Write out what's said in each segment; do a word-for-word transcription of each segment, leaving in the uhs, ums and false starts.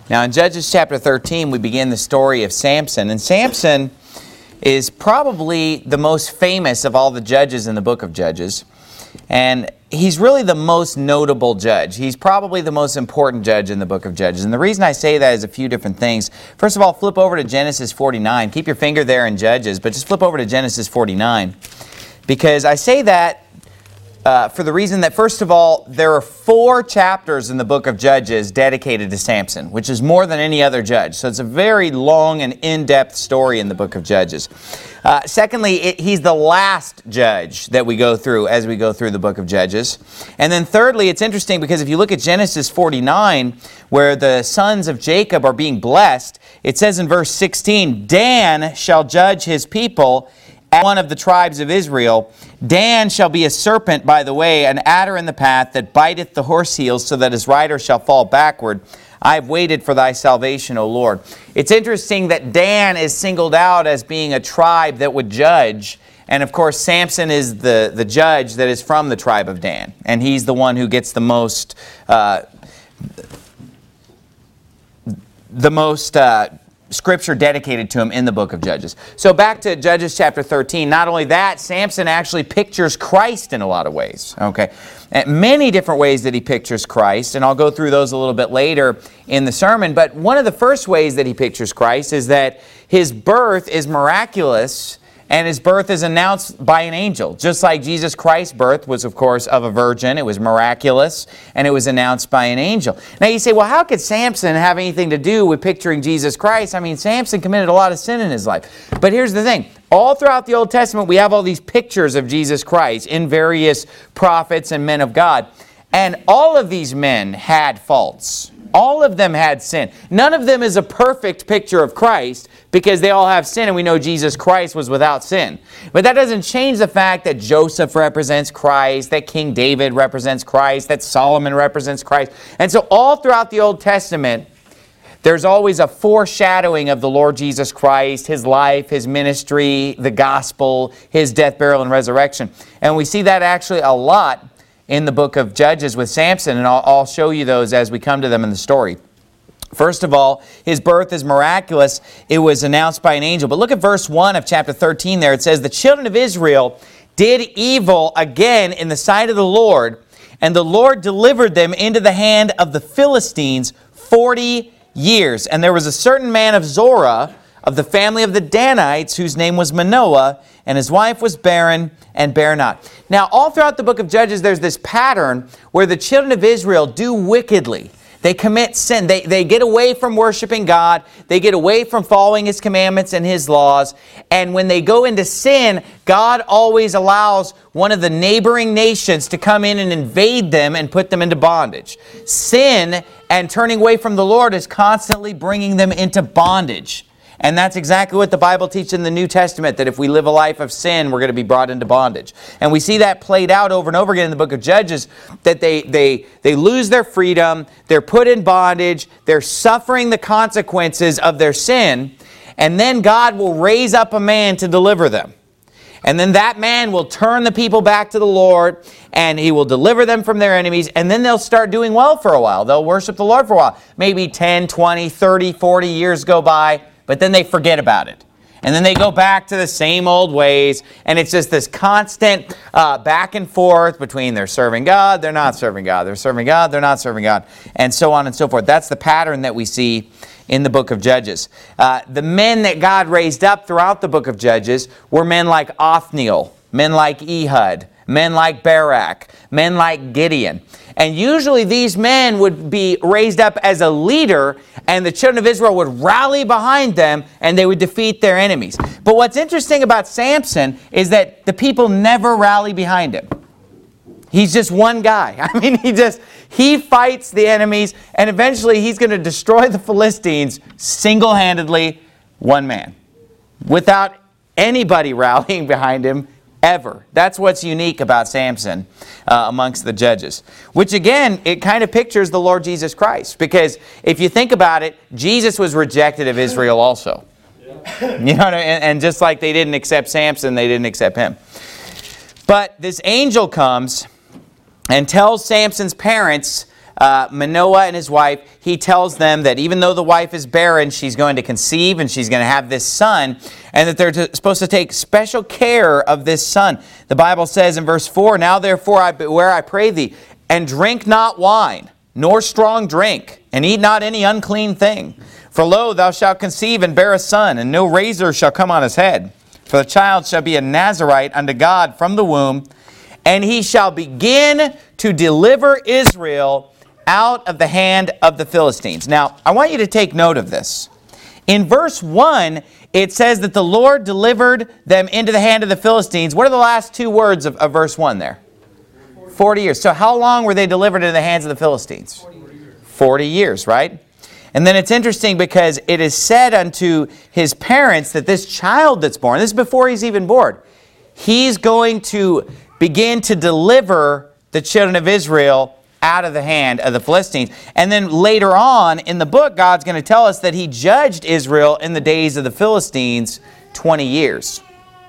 Now in Judges chapter thirteen, we begin the story of Samson. And Samson is probably the most famous of all the judges in the book of Judges. And he's really the most notable judge. He's probably the most important judge in the book of Judges. And the reason I say that is a few different things. First of all, flip over to Genesis forty-nine. Keep your finger there in Judges, but just flip over to Genesis forty-nine. Because I say that Uh, for the reason that, first of all, there are four chapters in the book of Judges dedicated to Samson, which is more than any other judge. So it's a very long and in-depth story in the book of Judges. Uh, secondly, it, he's the last judge that we go through as we go through the book of Judges. And then thirdly, it's interesting because if you look at Genesis forty-nine, where the sons of Jacob are being blessed, it says in verse sixteen, Dan shall judge his people, one of the tribes of Israel. Dan shall be a serpent by the way, an adder in the path that biteth the horse heels, so that his rider shall fall backward. I have waited for thy salvation, O Lord. It's interesting that Dan is singled out as being a tribe that would judge. And of course, Samson is the, the judge that is from the tribe of Dan. And he's the one who gets the most, uh, the most, uh, Scripture dedicated to him in the book of Judges. So back to Judges chapter thirteen. Not only that, Samson actually pictures Christ in a lot of ways. Okay, and many different ways that he pictures Christ, and I'll go through those a little bit later in the sermon. But one of the first ways that he pictures Christ is that his birth is miraculous, and his birth is announced by an angel. Just like Jesus Christ's birth was, of course, of a virgin. It was miraculous, and it was announced by an angel. Now you say, well, how could Samson have anything to do with picturing Jesus Christ? I mean, Samson committed a lot of sin in his life. But here's the thing. All throughout the Old Testament, we have all these pictures of Jesus Christ in various prophets and men of God. And all of these men had faults. All of them had sin. None of them is a perfect picture of Christ because they all have sin, and we know Jesus Christ was without sin. But that doesn't change the fact that Joseph represents Christ, that King David represents Christ, that Solomon represents Christ. And so all throughout the Old Testament, there's always a foreshadowing of the Lord Jesus Christ, His life, His ministry, the gospel, His death, burial, and resurrection. And we see that actually a lot in the book of Judges with Samson, and I'll, I'll show you those as we come to them in the story. First of all, his birth is miraculous. It was announced by an angel. But look at verse one of chapter thirteen there. It says, the children of Israel did evil again in the sight of the Lord, and the Lord delivered them into the hand of the Philistines forty years. And there was a certain man of Zorah, of the family of the Danites, whose name was Manoah, and his wife was barren and bare not. Now, all throughout the book of Judges, there's this pattern where the children of Israel do wickedly. They commit sin. They, they get away from worshiping God. They get away from following His commandments and His laws. And when they go into sin, God always allows one of the neighboring nations to come in and invade them and put them into bondage. Sin and turning away from the Lord is constantly bringing them into bondage. And that's exactly what the Bible teaches in the New Testament, that if we live a life of sin, we're going to be brought into bondage. And we see that played out over and over again in the book of Judges, that they, they, they lose their freedom, they're put in bondage, they're suffering the consequences of their sin, and then God will raise up a man to deliver them. And then that man will turn the people back to the Lord, and He will deliver them from their enemies, and then they'll start doing well for a while. They'll worship the Lord for a while. Maybe ten, twenty, thirty, forty years go by, but then they forget about it. And then they go back to the same old ways. And it's just this constant uh, back and forth between they're serving God, they're not serving God. They're serving God, they're not serving God. And so on and so forth. That's the pattern that we see in the book of Judges. Uh, the men that God raised up throughout the book of Judges were men like Othniel, men like Ehud, men like Barak, men like Gideon. And usually these men would be raised up as a leader, and the children of Israel would rally behind them, and they would defeat their enemies. But what's interesting about Samson is that the people never rally behind him. He's just one guy. I mean, he just, he fights the enemies, and eventually he's going to destroy the Philistines single-handedly, one man, without anybody rallying behind him ever. That's what's unique about Samson uh, amongst the judges. Which again, it kind of pictures the Lord Jesus Christ. Because if you think about it, Jesus was rejected of Israel also. Yeah. You know what I mean? And, and just like they didn't accept Samson, they didn't accept him. But this angel comes and tells Samson's parents uh, Manoah and his wife, he tells them that even though the wife is barren, she's going to conceive and she's going to have this son, and that they're to, supposed to take special care of this son. The Bible says in verse four, "Now therefore I beware, I pray thee, and drink not wine, nor strong drink, and eat not any unclean thing. For lo, thou shalt conceive and bear a son, and no razor shall come on his head. For the child shall be a Nazarite unto God from the womb, and he shall begin to deliver Israel out of the hand of the Philistines." Now, I want you to take note of this. In verse one, it says that the Lord delivered them into the hand of the Philistines. What are the last two words of, of verse one there? forty years. So how long were they delivered into the hands of the Philistines? forty years, right? And then it's interesting because it is said unto his parents that this child that's born, this is before he's even born, he's going to begin to deliver the children of Israel out of the hand of the Philistines. And then later on in the book, God's going to tell us that he judged Israel in the days of the Philistines twenty years.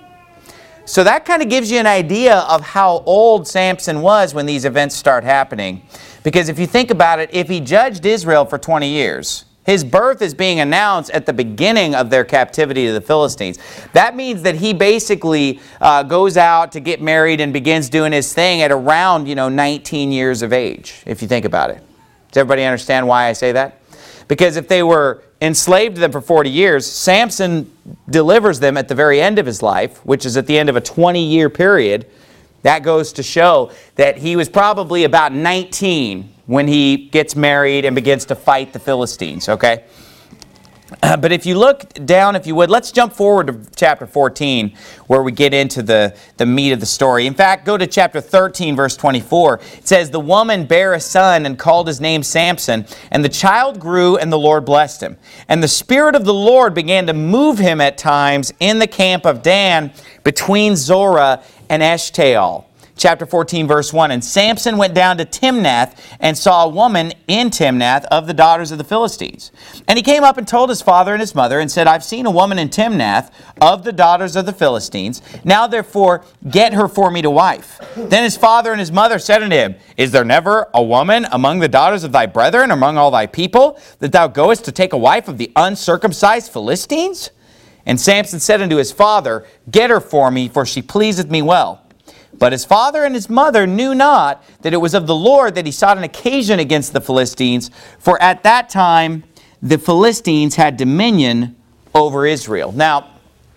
So that kind of gives you an idea of how old Samson was when these events start happening. Because if you think about it, if he judged Israel for twenty years, his birth is being announced at the beginning of their captivity to the Philistines. That means that he basically uh, goes out to get married and begins doing his thing at around, you know, nineteen years of age, if you think about it. Does everybody understand why I say that? Because if they were enslaved to them for forty years, Samson delivers them at the very end of his life, which is at the end of a twenty-year period. That goes to show that he was probably about nineteen when he gets married and begins to fight the Philistines, okay? Uh, but if you look down, if you would, let's jump forward to chapter fourteen, where we get into the, the meat of the story. In fact, go to chapter thirteen, verse twenty-four. It says, "The woman bare a son and called his name Samson, and the child grew, and the Lord blessed him. And the Spirit of the Lord began to move him at times in the camp of Dan between Zorah and Eshtaol." Chapter fourteen, verse one, "And Samson went down to Timnath and saw a woman in Timnath of the daughters of the Philistines. And he came up and told his father and his mother and said, I've seen a woman in Timnath of the daughters of the Philistines. Now therefore get her for me to wife. Then his father and his mother said unto him, Is there never a woman among the daughters of thy brethren, among all thy people, that thou goest to take a wife of the uncircumcised Philistines? And Samson said unto his father, Get her for me, for she pleaseth me well. But his father and his mother knew not that it was of the Lord that he sought an occasion against the Philistines, for at that time the Philistines had dominion over Israel." Now,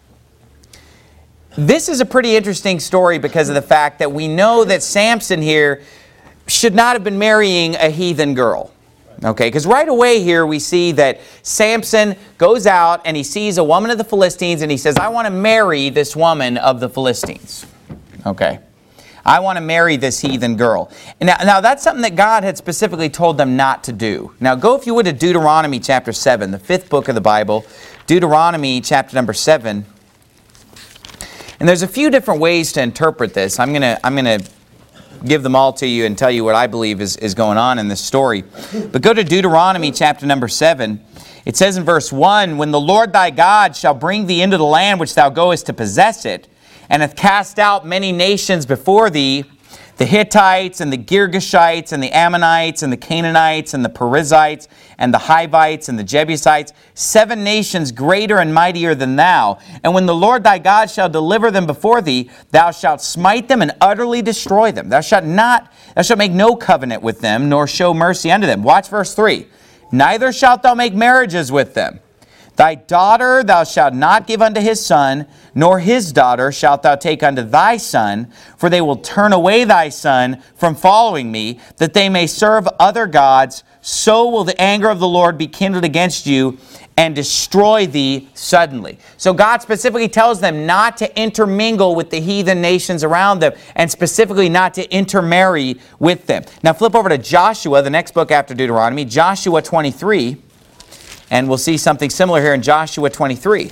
this is a pretty interesting story because of the fact that we know that Samson here should not have been marrying a heathen girl. Okay, because right away here we see that Samson goes out and he sees a woman of the Philistines and he says, I want to marry this woman of the Philistines. Okay. I want to marry this heathen girl. Now, now, that's something that God had specifically told them not to do. Now, go, if you would, to Deuteronomy chapter seven, the fifth book of the Bible. Deuteronomy chapter number seven. And there's a few different ways to interpret this. I'm going to I'm going to give them all to you and tell you what I believe is, is going on in this story. But go to Deuteronomy chapter number seven. It says in verse one, When the Lord thy God shall bring thee into the land which thou goest to possess it, and hath cast out many nations before thee, the Hittites, and the Girgashites, and the Ammonites, and the Canaanites, and the Perizzites, and the Hivites, and the Jebusites, seven nations greater and mightier than thou. And when the Lord thy God shall deliver them before thee, thou shalt smite them and utterly destroy them. Thou shalt not, thou shalt make no covenant with them, nor show mercy unto them. Watch verse three. Neither shalt thou make marriages with them. Thy daughter thou shalt not give unto his son, nor his daughter shalt thou take unto thy son, for they will turn away thy son from following me, that they may serve other gods. So will the anger of the Lord be kindled against you, and destroy thee suddenly. So God specifically tells them not to intermingle with the heathen nations around them, and specifically not to intermarry with them. Now flip over to Joshua, the next book after Deuteronomy, Joshua twenty-three. And we'll see something similar here in Joshua twenty-three.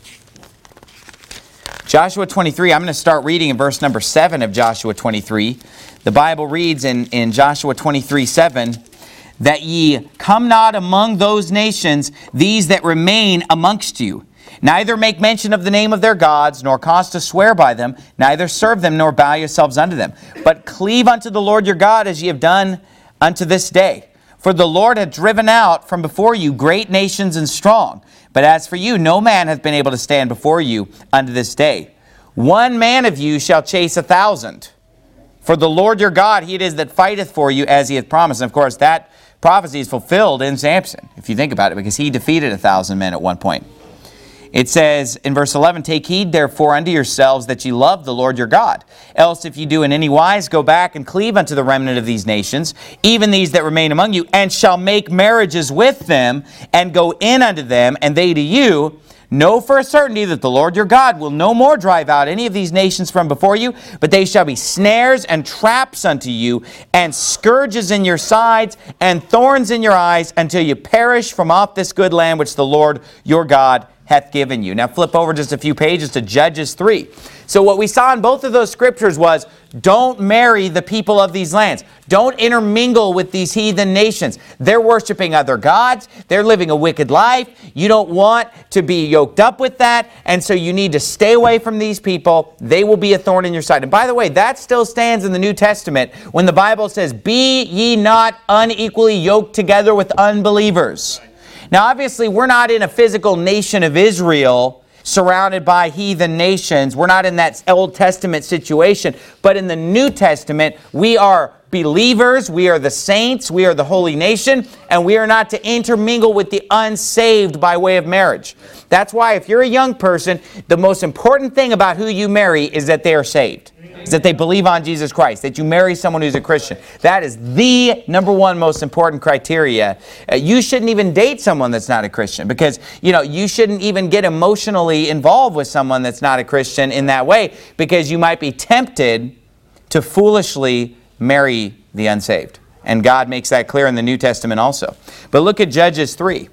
Joshua twenty-three, I'm going to start reading in verse number seven of Joshua twenty-three. The Bible reads in, in Joshua twenty-three, seven, that ye come not among those nations, these that remain amongst you. Neither make mention of the name of their gods, nor cause to swear by them, neither serve them, nor bow yourselves unto them. But cleave unto the Lord your God as ye have done unto this day. For the Lord hath driven out from before you great nations and strong. But as for you, no man hath been able to stand before you unto this day. One man of you shall chase a thousand. For the Lord your God, he it is that fighteth for you as he hath promised. And of course, that prophecy is fulfilled in Samson, if you think about it, because he defeated a thousand men at one point. It says in verse eleven, Take heed therefore unto yourselves that ye love the Lord your God. Else if ye do in any wise go back and cleave unto the remnant of these nations, even these that remain among you, and shall make marriages with them, and go in unto them, and they to you, know for a certainty that the Lord your God will no more drive out any of these nations from before you, but they shall be snares and traps unto you, and scourges in your sides, and thorns in your eyes, until you perish from off this good land which the Lord your God hath given you. Now flip over just a few pages to Judges three. So what we saw in both of those scriptures was, don't marry the people of these lands. Don't intermingle with these heathen nations. They're worshiping other gods. They're living a wicked life. You don't want to be yoked up with that. And so you need to stay away from these people. They will be a thorn in your side. And by the way, that still stands in the New Testament when the Bible says, Be ye not unequally yoked together with unbelievers. Now, obviously, we're not in a physical nation of Israel surrounded by heathen nations. We're not in that Old Testament situation. But in the New Testament, we are believers, we are the saints, we are the holy nation, and we are not to intermingle with the unsaved by way of marriage. That's why if you're a young person, the most important thing about who you marry is that they are saved. Is that they believe on Jesus Christ, that you marry someone who's a Christian. That is the number one most important criteria. Uh, you shouldn't even date someone that's not a Christian, because, you know, you shouldn't even get emotionally involved with someone that's not a Christian in that way, because you might be tempted to foolishly marry the unsaved. And God makes that clear in the New Testament also. But look at Judges three.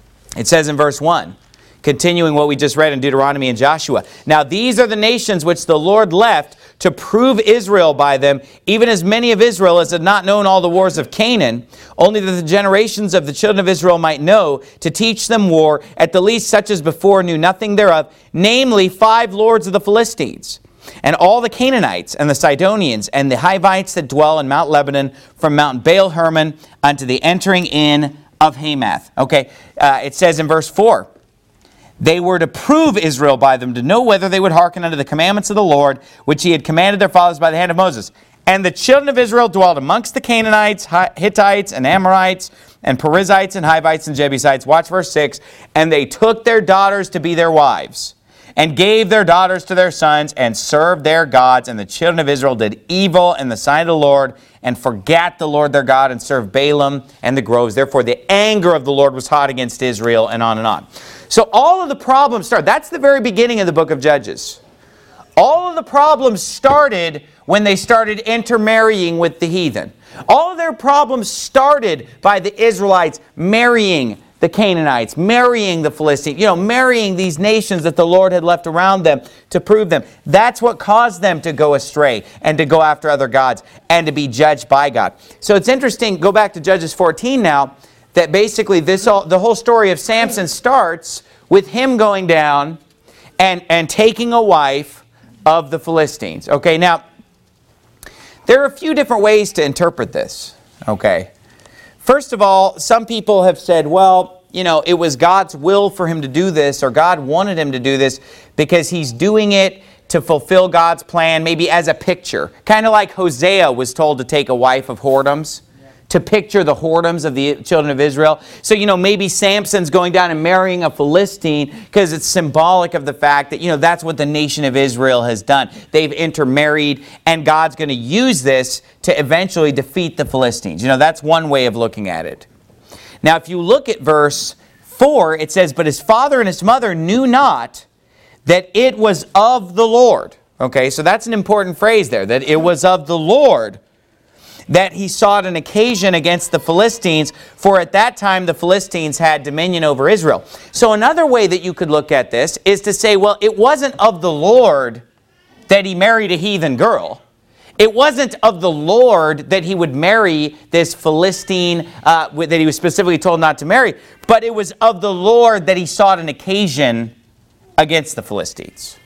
It says in verse one, continuing what we just read in Deuteronomy and Joshua, Now these are the nations which the Lord left to prove Israel by them, even as many of Israel as had not known all the wars of Canaan, only that the generations of the children of Israel might know, to teach them war, at the least such as before knew nothing thereof, namely five lords of the Philistines, and all the Canaanites, and the Sidonians, and the Hivites that dwell in Mount Lebanon, from Mount Baal Hermon unto the entering in of Hamath. Okay, uh, it says in verse four, They were to prove Israel by them, to know whether they would hearken unto the commandments of the Lord, which he had commanded their fathers by the hand of Moses. And the children of Israel dwelled amongst the Canaanites, Hittites, and Amorites, and Perizzites, and Hivites, and Jebusites. Watch verse six. And they took their daughters to be their wives, and gave their daughters to their sons, and served their gods. And the children of Israel did evil in the sight of the Lord, and forgat the Lord their God, and served Balaam and the groves. Therefore the anger of the Lord was hot against Israel, and on and on. So all of the problems start. That's the very beginning of the book of Judges. All of the problems started when they started intermarrying with the heathen. All of their problems started by the Israelites marrying the Canaanites, marrying the Philistines, you know, marrying these nations that the Lord had left around them to prove them. That's what caused them to go astray and to go after other gods and to be judged by God. So it's interesting, go back to Judges fourteen now, that basically this all, the whole story of Samson starts with him going down and, and taking a wife of the Philistines. Okay, now, there are a few different ways to interpret this. Okay. First of all, some people have said, well, you know, it was God's will for him to do this, or God wanted him to do this because he's doing it to fulfill God's plan, maybe as a picture. Kind of like Hosea was told to take a wife of whoredoms, to picture the whoredoms of the children of Israel. So, you know, maybe Samson's going down and marrying a Philistine because it's symbolic of the fact that, you know, that's what the nation of Israel has done. They've intermarried, and God's going to use this to eventually defeat the Philistines. You know, that's one way of looking at it. Now, if you look at verse four, it says, But his father and his mother knew not that it was of the Lord. Okay, so that's an important phrase there, that it was of the Lord that he sought an occasion against the Philistines, for at that time the Philistines had dominion over Israel. So another way that you could look at this is to say, well, it wasn't of the Lord that he married a heathen girl. It wasn't of the Lord that he would marry this Philistine uh, that he was specifically told not to marry, but it was of the Lord that he sought an occasion against the Philistines.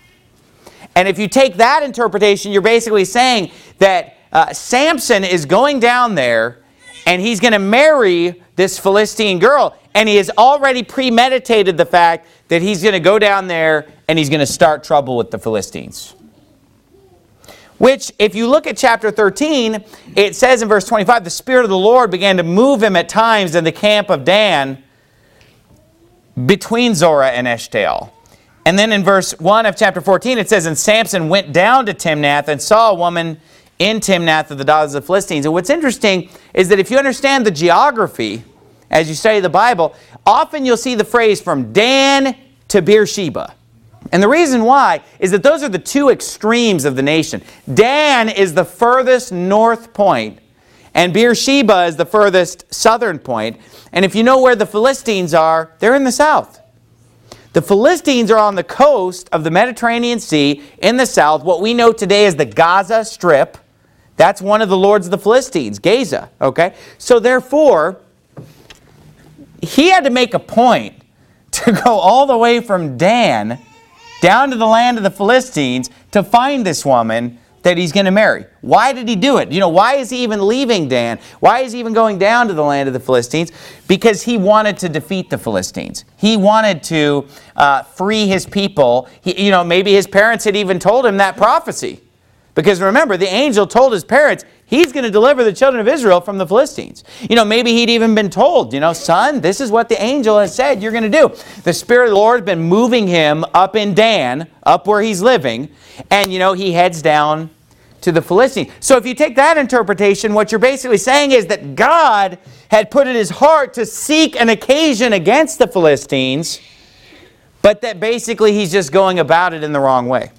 And if you take that interpretation, you're basically saying that Uh, Samson is going down there And he's going to marry this Philistine girl. And he has already premeditated the fact that he's going to go down there and he's going to start trouble with the Philistines. Which, if you look at chapter thirteen, it says in verse twenty-five, the Spirit of the Lord began to move him at times in the camp of Dan between Zorah and Eshtaol. And then in verse one of chapter fourteen, it says, and Samson went down to Timnath and saw a woman in Timnath of the daughters of the Philistines. And what's interesting is that if you understand the geography, as you study the Bible, often you'll see the phrase from Dan to Beersheba. And the reason why is that those are the two extremes of the nation. Dan is the furthest north point, and Beersheba is the furthest southern point. And if you know where the Philistines are, they're in the south. The Philistines are on the coast of the Mediterranean Sea in the south, what we know today as the Gaza Strip. That's one of the lords of the Philistines, Gaza. Okay? So therefore, he had to make a point to go all the way from Dan down to the land of the Philistines to find this woman that he's going to marry. Why did he do it? You know, why is he even leaving Dan? Why is he even going down to the land of the Philistines? Because he wanted to defeat the Philistines. He wanted to uh, free his people. He, you know, maybe his parents had even told him that prophecy. Because remember, the angel told his parents, he's going to deliver the children of Israel from the Philistines. You know, maybe he'd even been told, you know, son, this is what the angel has said you're going to do. The Spirit of the Lord has been moving him up in Dan, up where he's living, and, you know, he heads down to the Philistines. So if you take that interpretation, what you're basically saying is that God had put in his heart to seek an occasion against the Philistines, but that basically he's just going about it in the wrong way,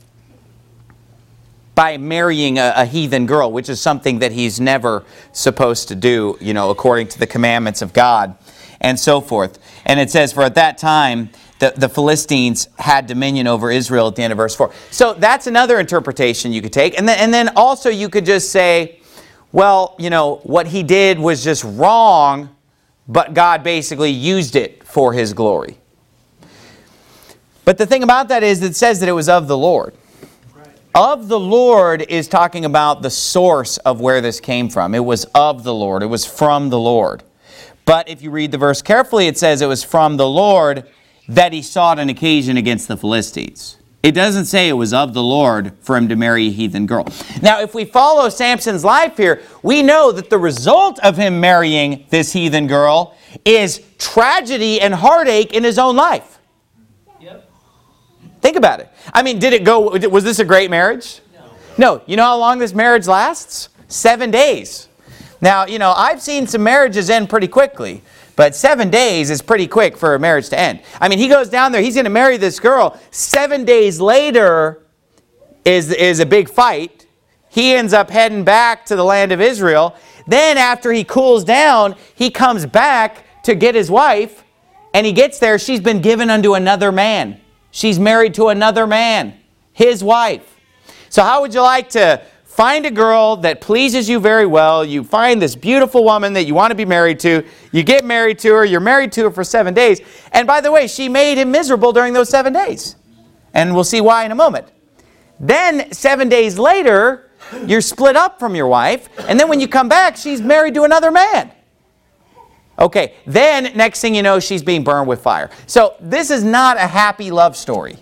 by marrying a, a heathen girl, which is something that he's never supposed to do, you know, according to the commandments of God, and so forth. And it says, for at that time, the, the Philistines had dominion over Israel at the end of verse four. So that's another interpretation you could take. And then, and then also you could just say, well, you know, what he did was just wrong, but God basically used it for his glory. But the thing about that is it says that it was of the Lord. Of the Lord is talking about the source of where this came from. It was of the Lord. It was from the Lord. But if you read the verse carefully, it says it was from the Lord that he sought an occasion against the Philistines. It doesn't say it was of the Lord for him to marry a heathen girl. Now, if we follow Samson's life here, we know that the result of him marrying this heathen girl is tragedy and heartache in his own life. Think about it. I mean, did it go, was this a great marriage? No. No. You know how long this marriage lasts? Seven days. Now, you know, I've seen some marriages end pretty quickly, but seven days is pretty quick for a marriage to end. I mean, he goes down there, he's going to marry this girl. Seven days later is, is a big fight. He ends up heading back to the land of Israel. Then after he cools down, he comes back to get his wife, and he gets there, she's been given unto another man. She's married to another man, his wife. So how would you like to find a girl that pleases you very well? You find this beautiful woman that you want to be married to. You get married to her. You're married to her for seven days. And by the way, she made him miserable during those seven days. And we'll see why in a moment. Then seven days later, you're split up from your wife. And then when you come back, she's married to another man. Okay, then next thing you know, she's being burned with fire. So this is not a happy love story.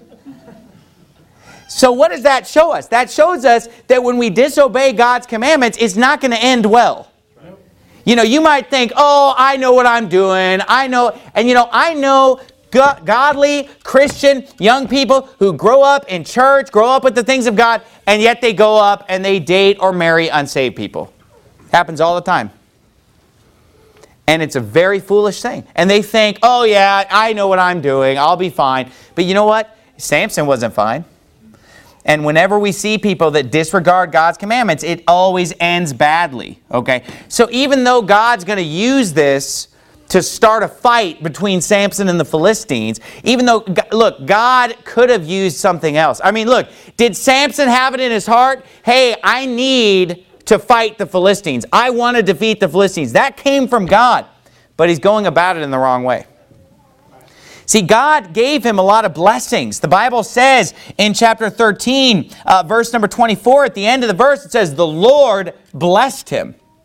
So what does that show us? That shows us that when we disobey God's commandments, it's not going to end well. You know, you might think, oh, I know what I'm doing. I know, and you know, I know go- godly, Christian, young people who grow up in church, grow up with the things of God, and yet they go up and they date or marry unsaved people. Happens all the time. And it's a very foolish thing. And they think, oh yeah, I know what I'm doing. I'll be fine. But you know what? Samson wasn't fine. And whenever we see people that disregard God's commandments, it always ends badly. Okay? So even though God's going to use this to start a fight between Samson and the Philistines, even though, look, God could have used something else. I mean, look, did Samson have it in his heart? Hey, I need to fight the Philistines. I want to defeat the Philistines. That came from God, but he's going about it in the wrong way. See, God gave him a lot of blessings. The Bible says in chapter thirteen, uh, verse number twenty-four, at the end of the verse, it says, the Lord blessed him.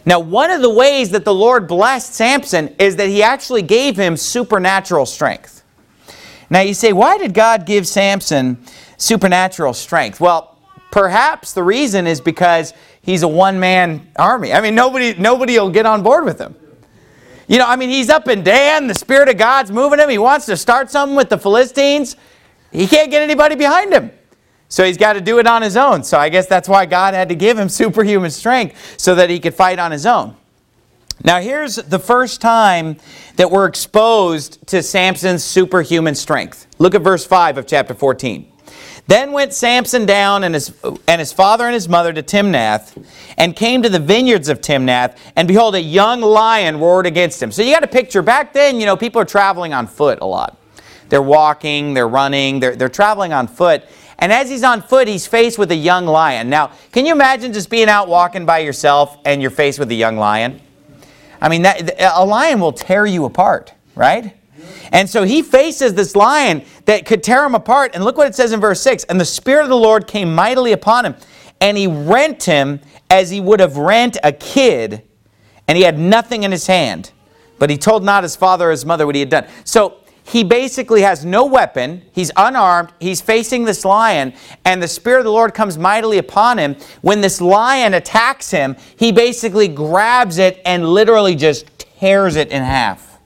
Now, one of the ways that the Lord blessed Samson is that he actually gave him supernatural strength. Now, you say, why did God give Samson supernatural strength? Well, perhaps the reason is because he's a one-man army. I mean, nobody, nobody will get on board with him. You know, I mean, he's up in Dan. The Spirit of God's moving him. He wants to start something with the Philistines. He can't get anybody behind him. So he's got to do it on his own. So I guess that's why God had to give him superhuman strength so that he could fight on his own. Now here's the first time that we're exposed to Samson's superhuman strength. Look at verse five of chapter fourteen. Then went Samson down and his, and his father and his mother to Timnath, and came to the vineyards of Timnath, and behold, a young lion roared against him. So you got to picture, back then, you know, people are traveling on foot a lot. They're walking, they're running, they're, they're traveling on foot. And as he's on foot, he's faced with a young lion. Now, can you imagine just being out walking by yourself and you're faced with a young lion? I mean, that, a lion will tear you apart, right? And so he faces this lion that could tear him apart. And look what it says in verse six. And the Spirit of the Lord came mightily upon him, and he rent him as he would have rent a kid, and he had nothing in his hand. But he told not his father or his mother what he had done. So he basically has no weapon. He's unarmed. He's facing this lion, and the Spirit of the Lord comes mightily upon him. When this lion attacks him, he basically grabs it and literally just tears it in half.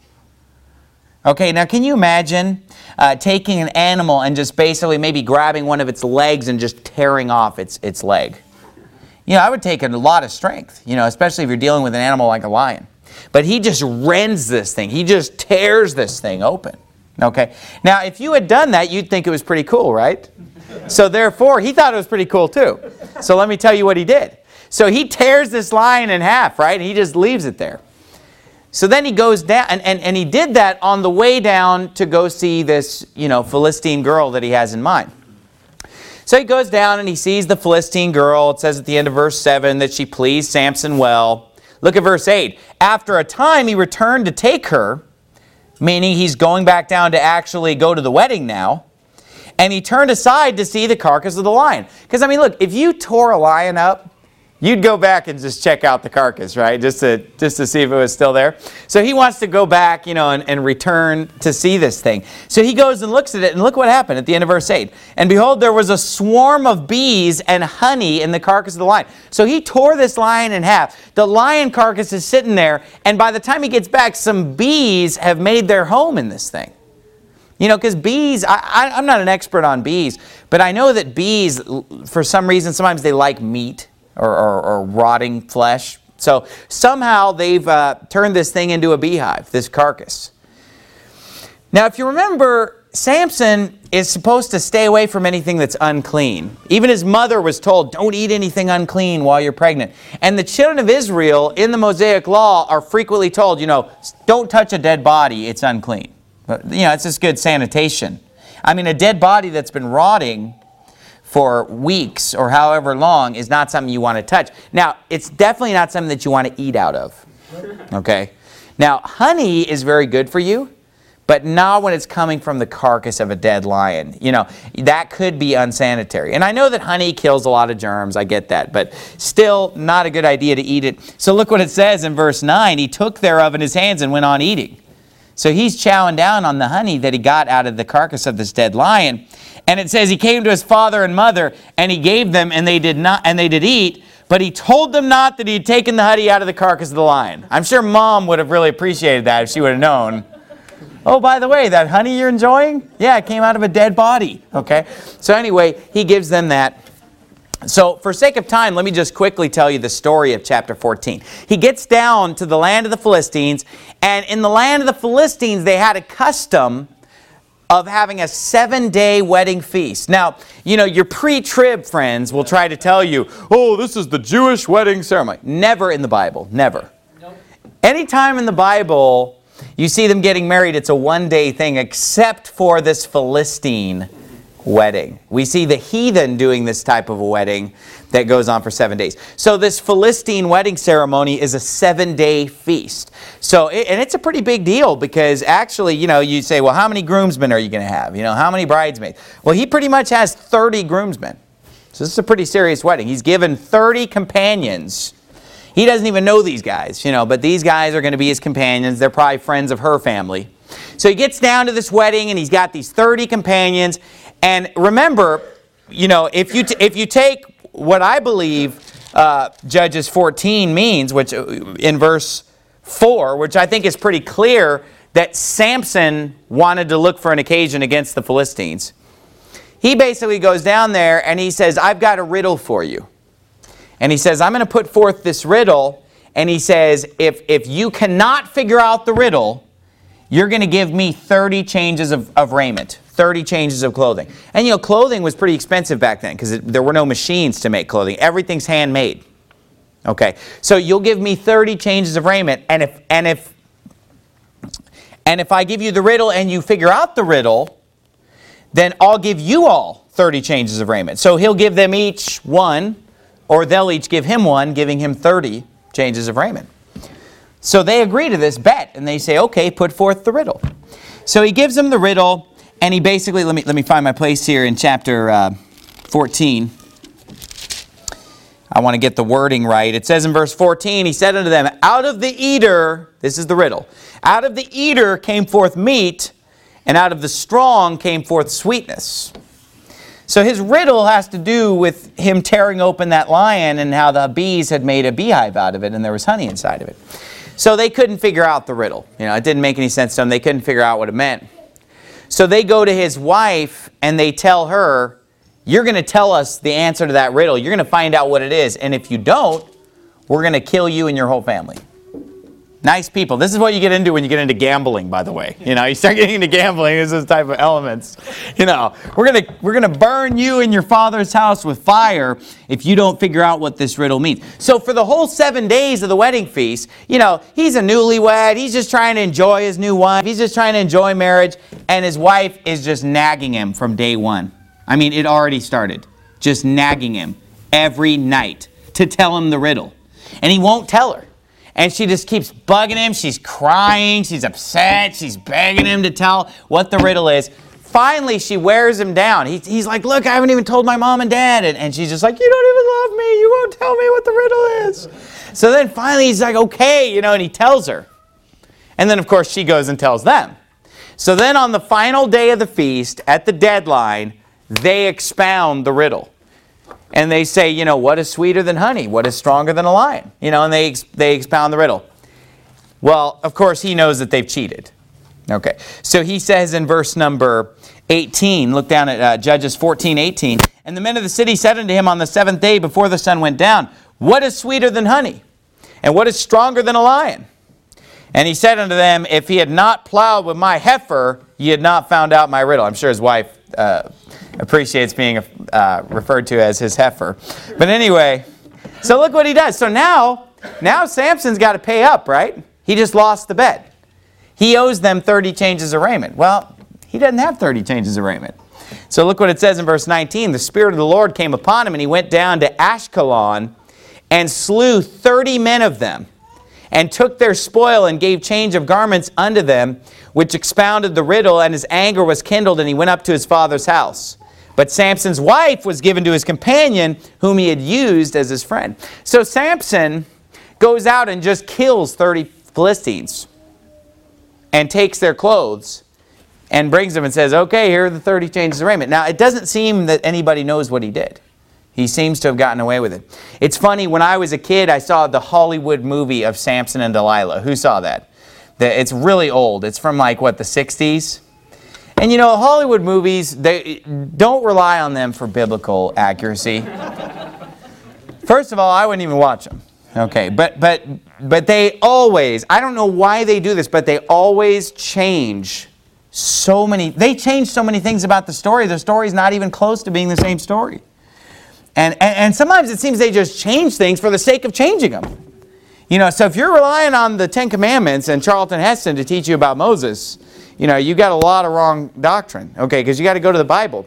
Okay, now can you imagine uh, taking an animal and just basically maybe grabbing one of its legs and just tearing off its, its leg? You know, I would take a lot of strength, you know, especially if you're dealing with an animal like a lion. But he just rends this thing. He just tears this thing open. Okay. Now, if you had done that, you'd think it was pretty cool, right? So therefore, he thought it was pretty cool too. So let me tell you what he did. So he tears this lion in half, right? And he just leaves it there. So then he goes down, and, and, and he did that on the way down to go see this, you know, Philistine girl that he has in mind. So he goes down and he sees the Philistine girl. It says at the end of verse seven that she pleased Samson well. Look at verse eight. After a time, he returned to take her, meaning he's going back down to actually go to the wedding now. And he turned aside to see the carcass of the lion. Because, I mean, look, if you tore a lion up, you'd go back and just check out the carcass, right? Just to, just to see if it was still there. So he wants to go back, you know, and, and return to see this thing. So he goes and looks at it, and look what happened at the end of verse eight. And behold, there was a swarm of bees and honey in the carcass of the lion. So he tore this lion in half. The lion carcass is sitting there, and by the time he gets back, some bees have made their home in this thing. You know, because bees, I, I, I'm not an expert on bees, but I know that bees, for some reason, sometimes they like meat. Or, or, or rotting flesh. So somehow they've uh, turned this thing into a beehive, this carcass. Now, if you remember, Samson is supposed to stay away from anything that's unclean. Even his mother was told, don't eat anything unclean while you're pregnant. And the children of Israel in the Mosaic Law are frequently told, you know, don't touch a dead body, it's unclean. But, you know, it's just good sanitation. I mean, a dead body that's been rotting for weeks or however long is not something you want to touch. Now, it's definitely not something that you want to eat out of. Okay? Now, honey is very good for you, but not when it's coming from the carcass of a dead lion. You know, that could be unsanitary. And I know that honey kills a lot of germs, I get that, but still not a good idea to eat it. So look what it says in verse nine. He took thereof in his hands and went on eating. So he's chowing down on the honey that he got out of the carcass of this dead lion. And it says he came to his father and mother, and he gave them, and they did not, and they did eat. But he told them not that he had taken the honey out of the carcass of the lion. I'm sure Mom would have really appreciated that if she would have known. Oh, by the way, that honey you're enjoying? Yeah, it came out of a dead body. Okay. So anyway, he gives them that. So for sake of time, let me just quickly tell you the story of chapter fourteen. He gets down to the land of the Philistines, and in the land of the Philistines, they had a custom of having a seven-day wedding feast. Now, you know, your pre-trib friends will try to tell you, oh, this is the Jewish wedding ceremony. Never in the Bible. Never. Nope. Anytime in the Bible you see them getting married, it's a one-day thing, except for this Philistine wedding. We see the heathen doing this type of a wedding that goes on for seven days. So this Philistine wedding ceremony is a seven-day feast. So, and it's a pretty big deal because actually, you know, you say, well, how many groomsmen are you going to have? You know, how many bridesmaids? Well, he pretty much has thirty groomsmen. So this is a pretty serious wedding. He's given thirty companions He doesn't even know these guys, you know, but these guys are going to be his companions. They're probably friends of her family. So he gets down to this wedding and he's got these thirty companions. And remember, you know, if you, t- if you take what I believe uh, Judges fourteen means, which in verse four, which I think is pretty clear that Samson wanted to look for an occasion against the Philistines. He basically goes down there and he says, I've got a riddle for you. And he says, I'm going to put forth this riddle. And he says, if, if you cannot figure out the riddle, you're going to give me thirty changes of, of raiment, thirty changes of clothing. And you know, clothing was pretty expensive back then because there were no machines to make clothing. Everything's handmade. Okay, so you'll give me thirty changes of raiment. And if, and if, and if I give you the riddle and you figure out the riddle, then I'll give you all thirty changes of raiment. So he'll give them each one, or they'll each give him one, giving him thirty changes of raiment. So they agree to this bet, and they say, okay, put forth the riddle. So he gives them the riddle, and he basically, let me, let me find my place here in chapter uh, fourteen. I want to get the wording right. It says in verse fourteen, he said unto them, out of the eater, this is the riddle, out of the eater came forth meat, and out of the strong came forth sweetness. So his riddle has to do with him tearing open that lion and how the bees had made a beehive out of it and there was honey inside of it. So they couldn't figure out the riddle. You know, it didn't make any sense to them. They couldn't figure out what it meant. So they go to his wife and they tell her, you're going to tell us the answer to that riddle. You're going to find out what it is. And if you don't, we're going to kill you and your whole family. Nice people. This is what you get into when you get into gambling, by the way. You know, you start getting into gambling, this is type of elements. You know, we're going to we're going to burn you and your father's house with fire if you don't figure out what this riddle means. So for the whole seven days of the wedding feast, you know, he's a newlywed. He's just trying to enjoy his new wife. He's just trying to enjoy marriage. And his wife is just nagging him from day one. I mean, it already started. Just nagging him every night to tell him the riddle. And he won't tell her. And she just keeps bugging him. She's crying. She's upset. She's begging him to tell what the riddle is. Finally, she wears him down. He, he's like, look, I haven't even told my mom and dad. And, and she's just like, you don't even love me. You won't tell me what the riddle is. So then finally he's like, okay, you know, and he tells her. And then, of course, she goes and tells them. So then on the final day of the feast, at the deadline, they expound the riddle. And they say, you know, what is sweeter than honey? What is stronger than a lion? You know, and they they expound the riddle. Well, of course, he knows that they've cheated. Okay, so he says in verse number eighteen, look down at uh, Judges fourteen, eighteen. And the men of the city said unto him on the seventh day before the sun went down, what is sweeter than honey? And what is stronger than a lion? And he said unto them, if he had not plowed with my heifer, ye had not found out my riddle. I'm sure his wife uh, appreciates being uh, referred to as his heifer. But anyway, so look what he does. So now, now Samson's got to pay up, right? He just lost the bet. He owes them thirty changes of raiment. Well, he doesn't have thirty changes of raiment. So look what it says in verse nineteen. The Spirit of the Lord came upon him, and he went down to Ashkelon and slew thirty men of them, and took their spoil and gave change of garments unto them, which expounded the riddle, and his anger was kindled, and he went up to his father's house. But Samson's wife was given to his companion, whom he had used as his friend. So Samson goes out and just kills thirty Philistines and takes their clothes and brings them and says, okay, here are the thirty changes of raiment. Now, it doesn't seem that anybody knows what he did. He seems to have gotten away with it. It's funny, when I was a kid, I saw the Hollywood movie of Samson and Delilah. Who saw that? It's really old. It's from like, what, the sixties? And you know, Hollywood movies, they don't rely on them for biblical accuracy. First of all, I wouldn't even watch them. Okay, but but but they always, I don't know why they do this, but they always change so many, they change so many things about the story. The story's not even close to being the same story. And, and, and sometimes it seems they just change things for the sake of changing them. You know, so if you're relying on the Ten Commandments and Charlton Heston to teach you about Moses, you know, you got a lot of wrong doctrine, okay, because you got to go to the Bible.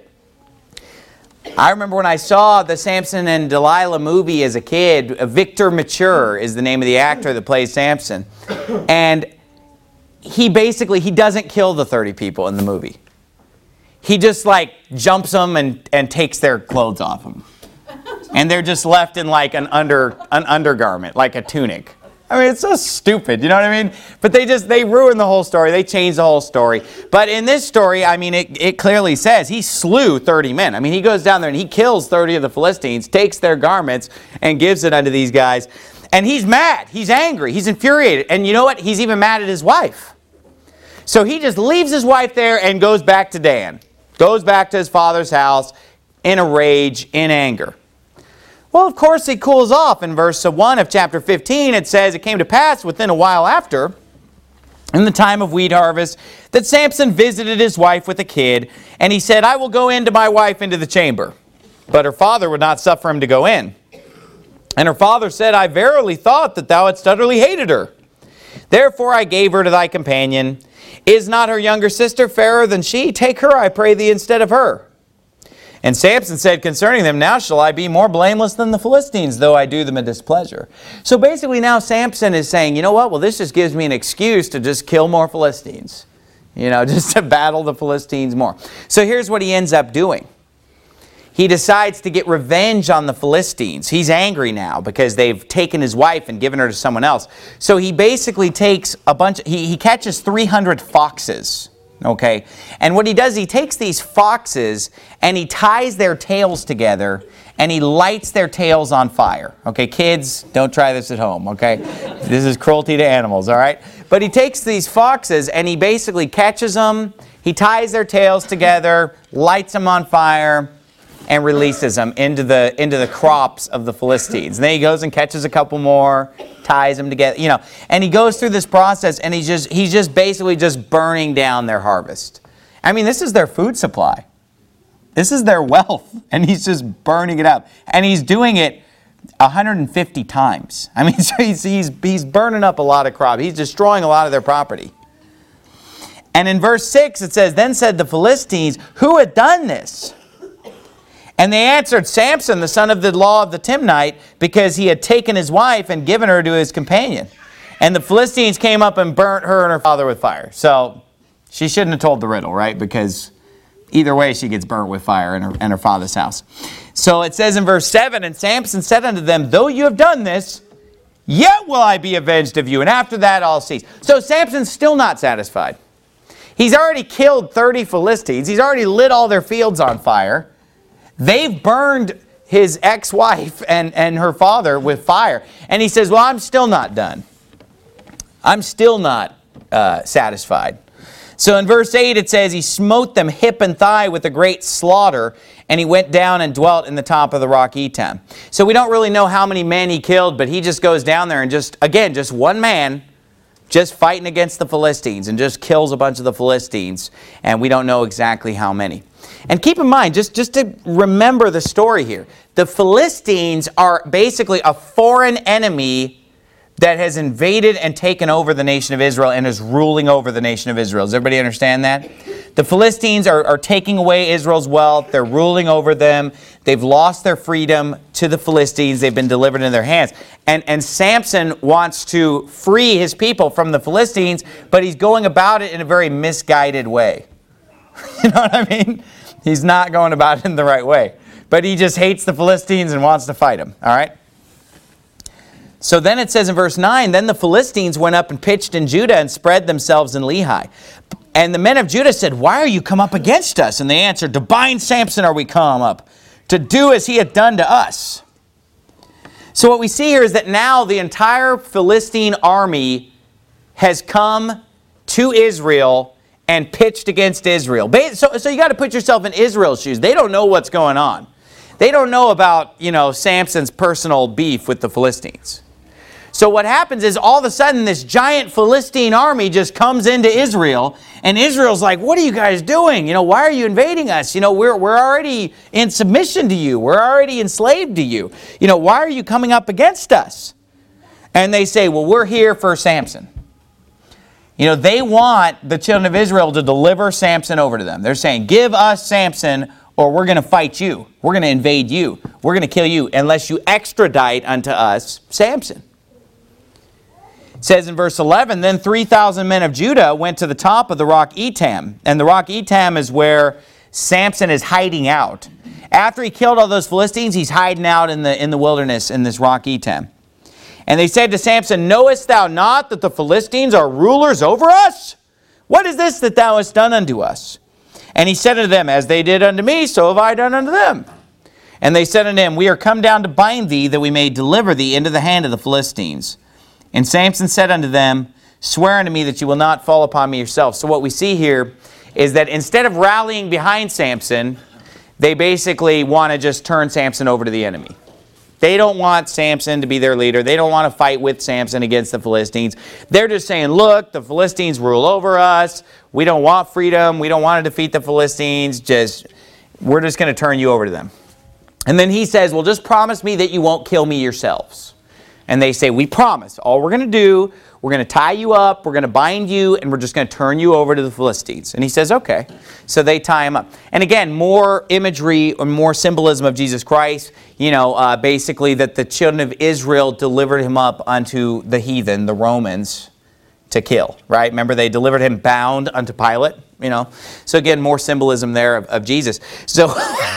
I remember when I saw the Samson and Delilah movie as a kid, Victor Mature is the name of the actor that plays Samson. And he basically, he doesn't kill the thirty people in the movie. He just like jumps them and, and takes their clothes off them. And they're just left in like an under an undergarment, like a tunic. I mean, it's so stupid, you know what I mean? But they just, they ruin the whole story. They change the whole story. But in this story, I mean, it, it clearly says he slew thirty men. I mean, he goes down there and he kills thirty of the Philistines, takes their garments, and gives it unto these guys. And he's mad. He's angry. He's infuriated. And you know what? He's even mad at his wife. So he just leaves his wife there and goes back to Dan. Goes back to his father's house in a rage, in anger. Well, of course, he cools off. In verse one of chapter fifteen, it says, it came to pass within a while after, in the time of wheat harvest, that Samson visited his wife with a kid, and he said, I will go in to my wife into the chamber. But her father would not suffer him to go in. And her father said, I verily thought that thou hadst utterly hated her. Therefore I gave her to thy companion. Is not her younger sister fairer than she? Take her, I pray thee, instead of her. And Samson said concerning them, now shall I be more blameless than the Philistines, though I do them a displeasure. So basically now Samson is saying, you know what, well this just gives me an excuse to just kill more Philistines. You know, just to battle the Philistines more. So here's what he ends up doing. He decides to get revenge on the Philistines. He's angry now because they've taken his wife and given her to someone else. So he basically takes a bunch, he, he catches three hundred foxes. Okay, and what he does, he takes these foxes and he ties their tails together and he lights their tails on fire. Okay, kids, don't try this at home, okay? This is cruelty to animals, all right? But he takes these foxes and he basically catches them, he ties their tails together, lights them on fire, and releases them into the into the crops of the Philistines. And then he goes and catches a couple more, ties them together, you know. And he goes through this process and he's just he's just basically just burning down their harvest. I mean, this is their food supply. This is their wealth. And he's just burning it up. And he's doing it one hundred fifty times. I mean, so he's, he's, he's burning up a lot of crop. He's destroying a lot of their property. And in verse six it says, then said the Philistines, who had done this? And they answered, Samson, the son of the law of the Timnite, because he had taken his wife and given her to his companion. And the Philistines came up and burnt her and her father with fire. So she shouldn't have told the riddle, right? Because either way she gets burnt with fire in her, in her father's house. So it says in verse seven, and Samson said unto them, though you have done this, yet will I be avenged of you, and after that I'll cease. So Samson's still not satisfied. He's already killed thirty Philistines. He's already lit all their fields on fire. They've burned his ex-wife and, and her father with fire. And he says, well, I'm still not done. I'm still not uh, satisfied. So in verse eight it says, he smote them hip and thigh with a great slaughter, and he went down and dwelt in the top of the rock Etam. So we don't really know how many men he killed, but he just goes down there and just, again, just one man, just fighting against the Philistines, and just kills a bunch of the Philistines. And we don't know exactly how many. And keep in mind, just, just to remember the story here, the Philistines are basically a foreign enemy that has invaded and taken over the nation of Israel and is ruling over the nation of Israel. Does everybody understand that? The Philistines are, are taking away Israel's wealth. They're ruling over them. They've lost their freedom to the Philistines. They've been delivered in their hands. And, and Samson wants to free his people from the Philistines, but he's going about it in a very misguided way. You know what I mean? He's not going about it in the right way. But he just hates the Philistines and wants to fight them. All right? So then it says in verse nine, then the Philistines went up and pitched in Judah and spread themselves in Lehi. And the men of Judah said, why are you come up against us? And they answered, to bind Samson are we come up, to do as he had done to us. So what we see here is that now the entire Philistine army has come to Israel and pitched against Israel. So, so you got to put yourself in Israel's shoes. They don't know what's going on. They don't know about, you know, Samson's personal beef with the Philistines. So what happens is all of a sudden this giant Philistine army just comes into Israel, and Israel's like, what are you guys doing? You know, why are you invading us? You know, we're, we're already in submission to you. We're already enslaved to you. You know, why are you coming up against us? And they say, well, we're here for Samson. You know, they want the children of Israel to deliver Samson over to them. They're saying, give us Samson or we're going to fight you. We're going to invade you. We're going to kill you unless you extradite unto us Samson. It says in verse eleven, then three thousand men of Judah went to the top of the rock Etam. And the rock Etam is where Samson is hiding out. After he killed all those Philistines, he's hiding out in the, in the wilderness in this rock Etam. And they said to Samson, knowest thou not that the Philistines are rulers over us? What is this that thou hast done unto us? And he said unto them, as they did unto me, so have I done unto them. And they said unto him, we are come down to bind thee, that we may deliver thee into the hand of the Philistines. And Samson said unto them, swear unto me that you will not fall upon me yourself. So what we see here is that instead of rallying behind Samson, they basically want to just turn Samson over to the enemy. They don't want Samson to be their leader. They don't want to fight with Samson against the Philistines. They're just saying, look, the Philistines rule over us. We don't want freedom. We don't want to defeat the Philistines. Just, we're just going to turn you over to them. And then he says, well, just promise me that you won't kill me yourselves. And they say, we promise. All we're going to do, we're going to tie you up, we're going to bind you, and we're just going to turn you over to the Philistines. And he says, okay. So they tie him up. And again, more imagery or more symbolism of Jesus Christ. You know, uh, basically that the children of Israel delivered him up unto the heathen, the Romans, to kill. Right? Remember, they delivered him bound unto Pilate. You know. So again, more symbolism there of, of Jesus. So...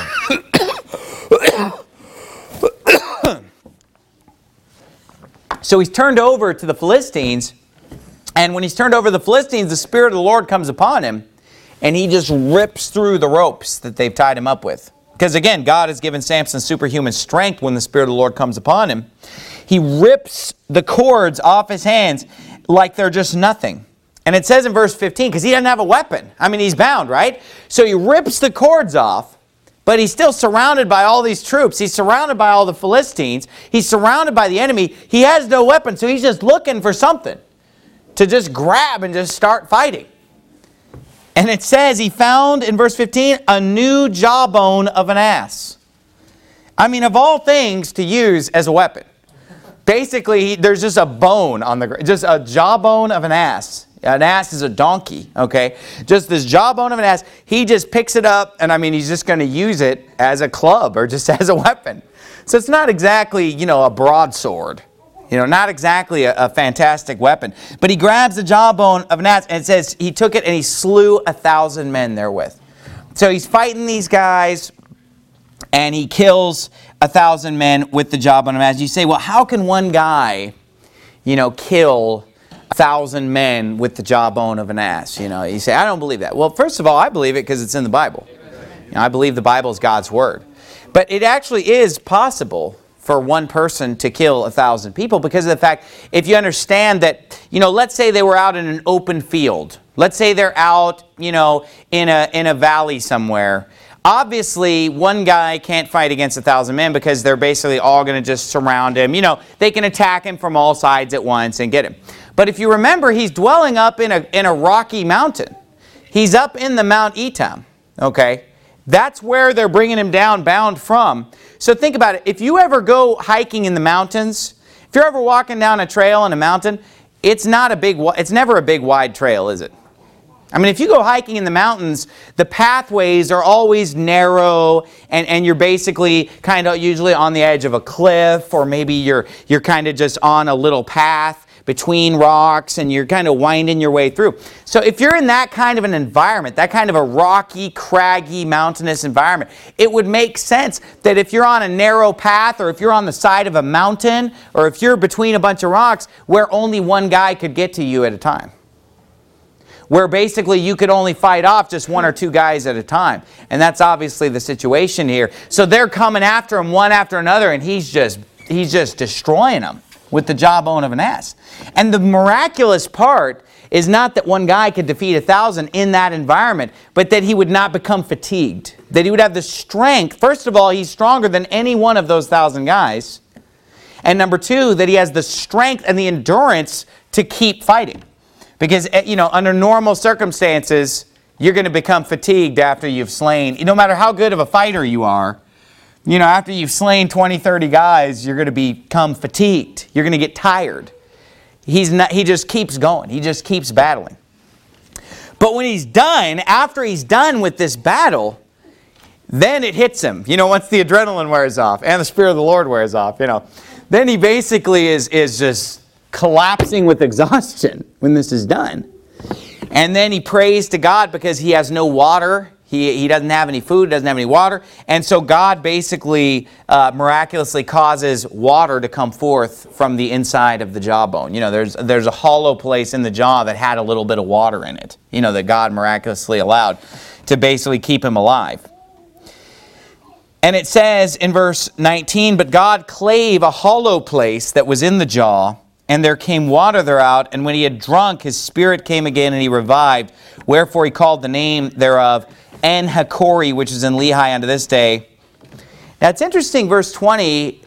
So he's turned over to the Philistines, and when he's turned over to the Philistines, the Spirit of the Lord comes upon him, and he just rips through the ropes that they've tied him up with. Because again, God has given Samson superhuman strength when the Spirit of the Lord comes upon him. He rips the cords off his hands like they're just nothing. And it says in verse fifteen, because he doesn't have a weapon. I mean, he's bound, right? So he rips the cords off. But he's still surrounded by all these troops. He's surrounded by all the Philistines. He's surrounded by the enemy. He has no weapon, so he's just looking for something to just grab and just start fighting. And it says he found, in verse fifteen, a new jawbone of an ass. I mean, of all things to use as a weapon. Basically, there's just a bone on the ground, just a jawbone of an ass. An ass is a donkey, okay? Just this jawbone of an ass. He just picks it up, and I mean, he's just going to use it as a club or just as a weapon. So it's not exactly, you know, a broadsword. You know, not exactly a, a fantastic weapon. But he grabs the jawbone of an ass, and it says he took it and he slew a thousand men therewith. So he's fighting these guys, and he kills a thousand men with the jawbone of an ass. You say, well, how can one guy, you know, kill a thousand men with the jawbone of an ass? You know, you say, I don't believe that. Well, first of all, I believe it because it's in the Bible. You know, I believe the Bible is God's Word. But it actually is possible for one person to kill a thousand people because of the fact, if you understand that, you know, let's say they were out in an open field. Let's say they're out, you know, in a, in a valley somewhere. Obviously, one guy can't fight against a thousand men because they're basically all going to just surround him. You know, they can attack him from all sides at once and get him. But if you remember, he's dwelling up in a, in a rocky mountain. He's up in the Mount Etam, okay? That's where they're bringing him down bound from. So think about it. If you ever go hiking in the mountains, if you're ever walking down a trail in a mountain, it's not a big, it's never a big wide trail, is it? I mean, if you go hiking in the mountains, the pathways are always narrow, and, and you're basically kind of usually on the edge of a cliff, or maybe you're, you're kind of just on a little path between rocks, and you're kind of winding your way through. So if you're in that kind of an environment, that kind of a rocky, craggy, mountainous environment, it would make sense that if you're on a narrow path, or if you're on the side of a mountain, or if you're between a bunch of rocks, where only one guy could get to you at a time. Where basically you could only fight off just one or two guys at a time. And that's obviously the situation here. So they're coming after him one after another, and he's just, he's just destroying them with the jawbone of an ass. And the miraculous part is not that one guy could defeat a thousand in that environment, but that he would not become fatigued. That he would have the strength. First of all, he's stronger than any one of those thousand guys. And number two, that he has the strength and the endurance to keep fighting. Because, you know, under normal circumstances, you're going to become fatigued after you've slain. No matter how good of a fighter you are, you know, after you've slain twenty, thirty guys, you're going to become fatigued. You're going to get tired. He's not, he just keeps going. He just keeps battling. But when he's done, after he's done with this battle, then it hits him. You know, once the adrenaline wears off and the Spirit of the Lord wears off, you know, then he basically is, is just collapsing with exhaustion when this is done. And then he prays to God because he has no water. He, he doesn't have any food, doesn't have any water. And so God basically uh, miraculously causes water to come forth from the inside of the jawbone. You know, there's, there's a hollow place in the jaw that had a little bit of water in it, you know, that God miraculously allowed to basically keep him alive. And it says in verse nineteen, but God clave a hollow place that was in the jaw, and there came water thereout, and when he had drunk, his spirit came again, and he revived. Wherefore he called the name thereof En-hakkore, which is in Lehi unto this day. Now it's interesting, verse twenty,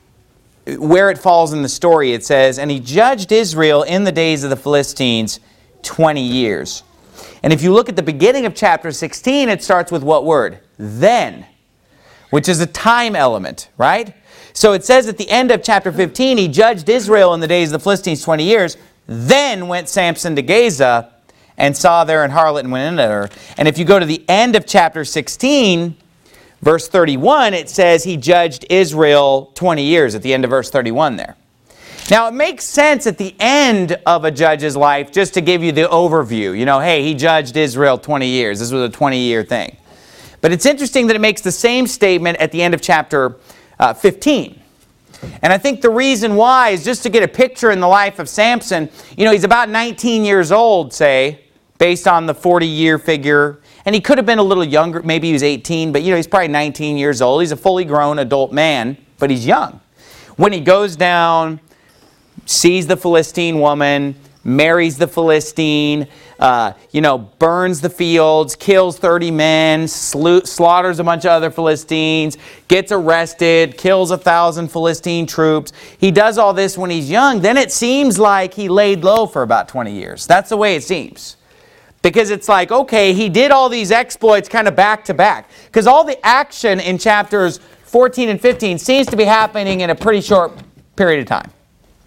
where it falls in the story. It says, and he judged Israel in the days of the Philistines twenty years. And if you look at the beginning of chapter sixteen, it starts with what word? Then, which is a time element, right? So it says at the end of chapter fifteen, he judged Israel in the days of the Philistines twenty years. Then went Samson to Gaza, and saw there an harlot, and went into her. And if you go to the end of chapter sixteen, verse thirty-one, it says he judged Israel twenty years at the end of verse thirty-one there. Now, it makes sense at the end of a judge's life just to give you the overview. You know, hey, he judged Israel twenty years. This was a twenty-year thing. But it's interesting that it makes the same statement at the end of chapter uh, fifteen. And I think the reason why is just to get a picture in the life of Samson. You know, he's about nineteen years old, say, based on the forty-year figure. And he could have been a little younger. Maybe he was eighteen, but you know, he's probably nineteen years old. He's a fully grown adult man, but he's young. When he goes down, sees the Philistine woman, marries the Philistine, uh, you know, burns the fields, kills thirty men, slaughters a bunch of other Philistines, gets arrested, kills a thousand Philistine troops. He does all this when he's young. Then it seems like he laid low for about twenty years. That's the way it seems. Because it's like, okay, he did all these exploits kind of back to back. Because all the action in chapters fourteen and fifteen seems to be happening in a pretty short period of time.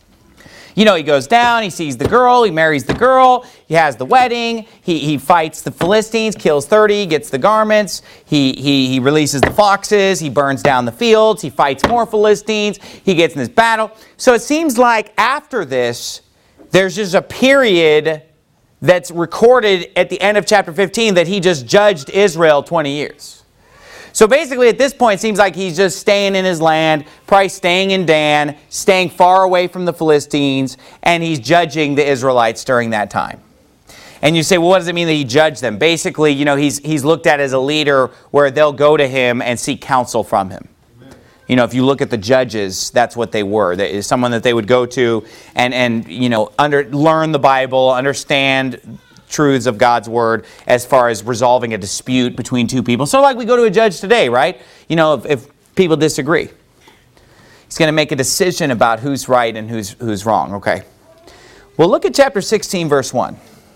You know, he goes down, he sees the girl, he marries the girl, he has the wedding, he, he fights the Philistines, kills thirty, gets the garments, he, he, he releases the foxes, he burns down the fields, he fights more Philistines, he gets in this battle. So it seems like after this, there's just a period that's recorded at the end of chapter fifteen that he just judged Israel twenty years. So basically at this point it seems like he's just staying in his land, probably staying in Dan, staying far away from the Philistines, and he's judging the Israelites during that time. And you say, well, what does it mean that he judged them? Basically, you know, he's, he's looked at as a leader where they'll go to him and seek counsel from him. You know, if you look at the judges, that's what they were. That is someone that they would go to and, and you know, under, learn the Bible, understand truths of God's Word as far as resolving a dispute between two people. So like we go to a judge today, right? You know, if, if people disagree. He's going to make a decision about who's right and who's, who's wrong, okay? Well, look at chapter sixteen, verse one.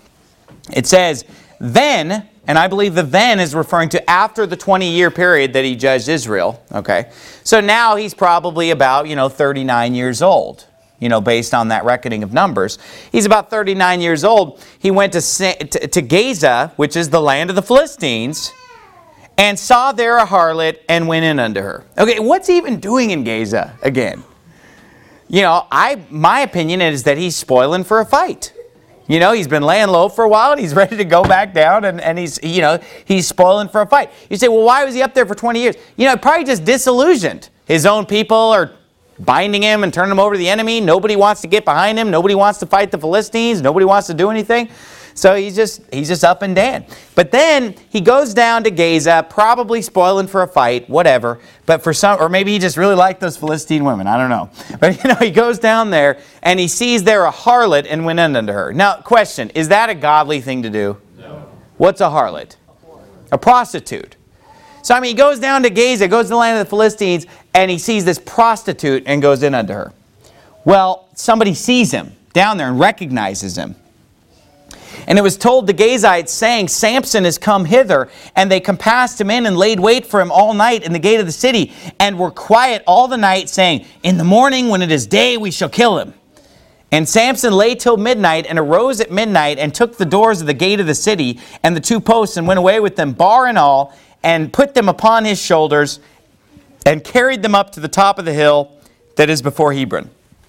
It says, then, and I believe the then is referring to after the twenty-year period that he judged Israel, okay? So now he's probably about, you know, thirty-nine years old. You know, based on that reckoning of numbers. He's about thirty-nine years old. He went to, to, to Gaza, which is the land of the Philistines, and saw there a harlot and went in unto her. Okay, what's he even doing in Gaza again? You know, I my opinion is that he's spoiling for a fight. You know, he's been laying low for a while and he's ready to go back down and, and he's, you know, he's spoiling for a fight. You say, well, why was he up there for twenty years? You know, probably just disillusioned. His own people are binding him and turning him over to the enemy. Nobody wants to get behind him. Nobody wants to fight the Philistines. Nobody wants to do anything. So he's just he's just up and down. But then he goes down to Gaza, probably spoiling for a fight, whatever. But for some, or maybe he just really liked those Philistine women. I don't know. But you know, he goes down there and he sees there a harlot and went in unto her. Now, question: is that a godly thing to do? No. What's a harlot? A prostitute. So I mean, he goes down to Gaza, goes to the land of the Philistines, and he sees this prostitute and goes in unto her. Well, somebody sees him down there and recognizes him. And it was told the Gazites, saying, Samson is come hither. And they compassed him in and laid wait for him all night in the gate of the city, and were quiet all the night, saying, in the morning when it is day we shall kill him. And Samson lay till midnight, and arose at midnight, and took the doors of the gate of the city, and the two posts, and went away with them, bar and all, and put them upon his shoulders, and carried them up to the top of the hill that is before Hebron.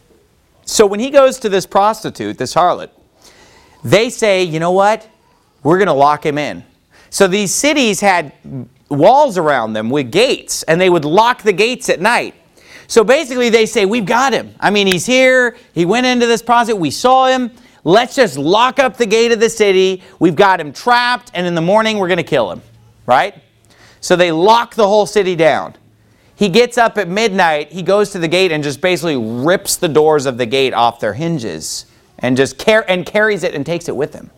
So when he goes to this prostitute, this harlot, they say, you know what? We're going to lock him in. So these cities had walls around them with gates, and they would lock the gates at night. So basically they say, we've got him. I mean, he's here. He went into this closet. We saw him. Let's just lock up the gate of the city. We've got him trapped, and in the morning we're going to kill him. Right? So they lock the whole city down. He gets up at midnight. He goes to the gate and just basically rips the doors of the gate off their hinges and just car- and carries it and takes it with him.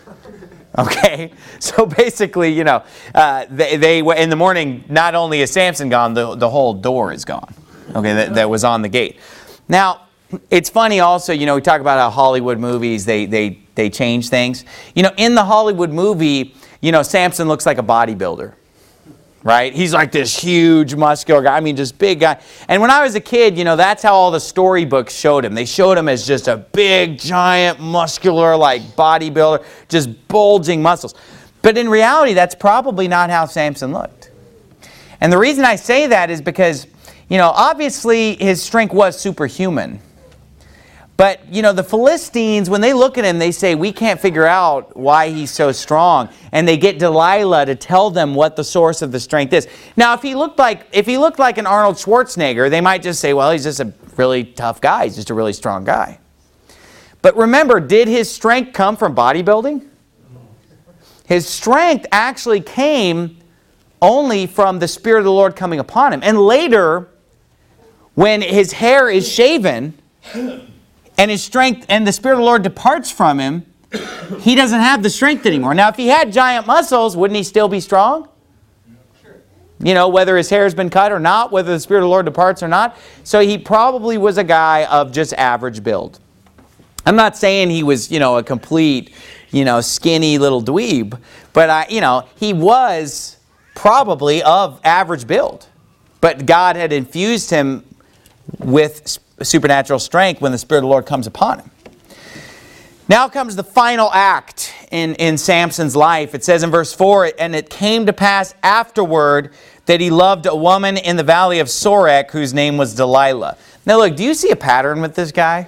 Okay, so basically, you know, uh, they, they in the morning, not only is Samson gone, the, the whole door is gone. Okay, that, that was on the gate. Now, it's funny also, you know, we talk about how Hollywood movies, they, they, they change things. You know, in the Hollywood movie, you know, Samson looks like a bodybuilder. Right? He's like this huge, muscular guy. I mean, just big guy. And when I was a kid, you know, that's how all the storybooks showed him. They showed him as just a big, giant, muscular, like bodybuilder, just bulging muscles. But in reality, that's probably not how Samson looked. And the reason I say that is because, you know, obviously his strength was superhuman. But, you know, the Philistines, when they look at him, they say, we can't figure out why he's so strong. And they get Delilah to tell them what the source of the strength is. Now, if he looked like if he looked like an Arnold Schwarzenegger, they might just say, well, he's just a really tough guy. He's just a really strong guy. But remember, did his strength come from bodybuilding? His strength actually came only from the Spirit of the Lord coming upon him. And later, when his hair is shaven, and his strength and the Spirit of the Lord departs from him, he doesn't have the strength anymore. Now, if he had giant muscles, wouldn't he still be strong? Sure. You know, whether his hair has been cut or not, whether the Spirit of the Lord departs or not. So he probably was a guy of just average build. I'm not saying he was, you know, a complete, you know, skinny little dweeb, but I, you know, he was probably of average build. But God had infused him with supernatural strength when the Spirit of the Lord comes upon him. Now comes the final act in, in Samson's life. It says in verse four, and it came to pass afterward that he loved a woman in the valley of Sorek whose name was Delilah. Now look, do you see a pattern with this guy?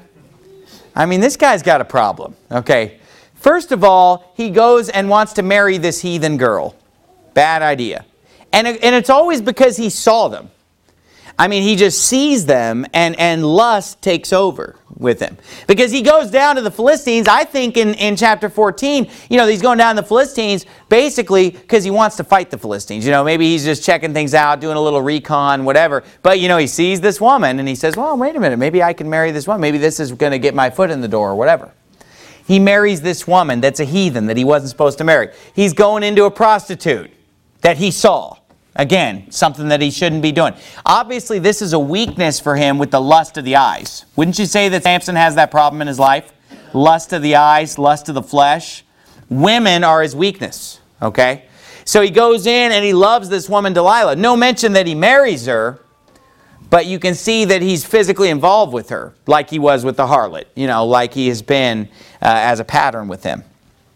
I mean, this guy's got a problem. Okay, first of all, he goes and wants to marry this heathen girl. Bad idea. And, and it's always because he saw them. I mean, he just sees them and, and lust takes over with him. Because he goes down to the Philistines, I think in, in chapter fourteen, you know, he's going down to the Philistines basically because he wants to fight the Philistines. You know, maybe he's just checking things out, doing a little recon, whatever. But, you know, he sees this woman and he says, well, wait a minute, maybe I can marry this woman. Maybe this is going to get my foot in the door or whatever. He marries this woman that's a heathen that he wasn't supposed to marry. He's going into a prostitute that he saw. Again, something that he shouldn't be doing. Obviously, this is a weakness for him with the lust of the eyes. Wouldn't you say that Samson has that problem in his life? Lust of the eyes, lust of the flesh. Women are his weakness, okay? So he goes in and he loves this woman Delilah. No mention that he marries her, but you can see that he's physically involved with her, like he was with the harlot, you know, like he has been uh, as a pattern with him.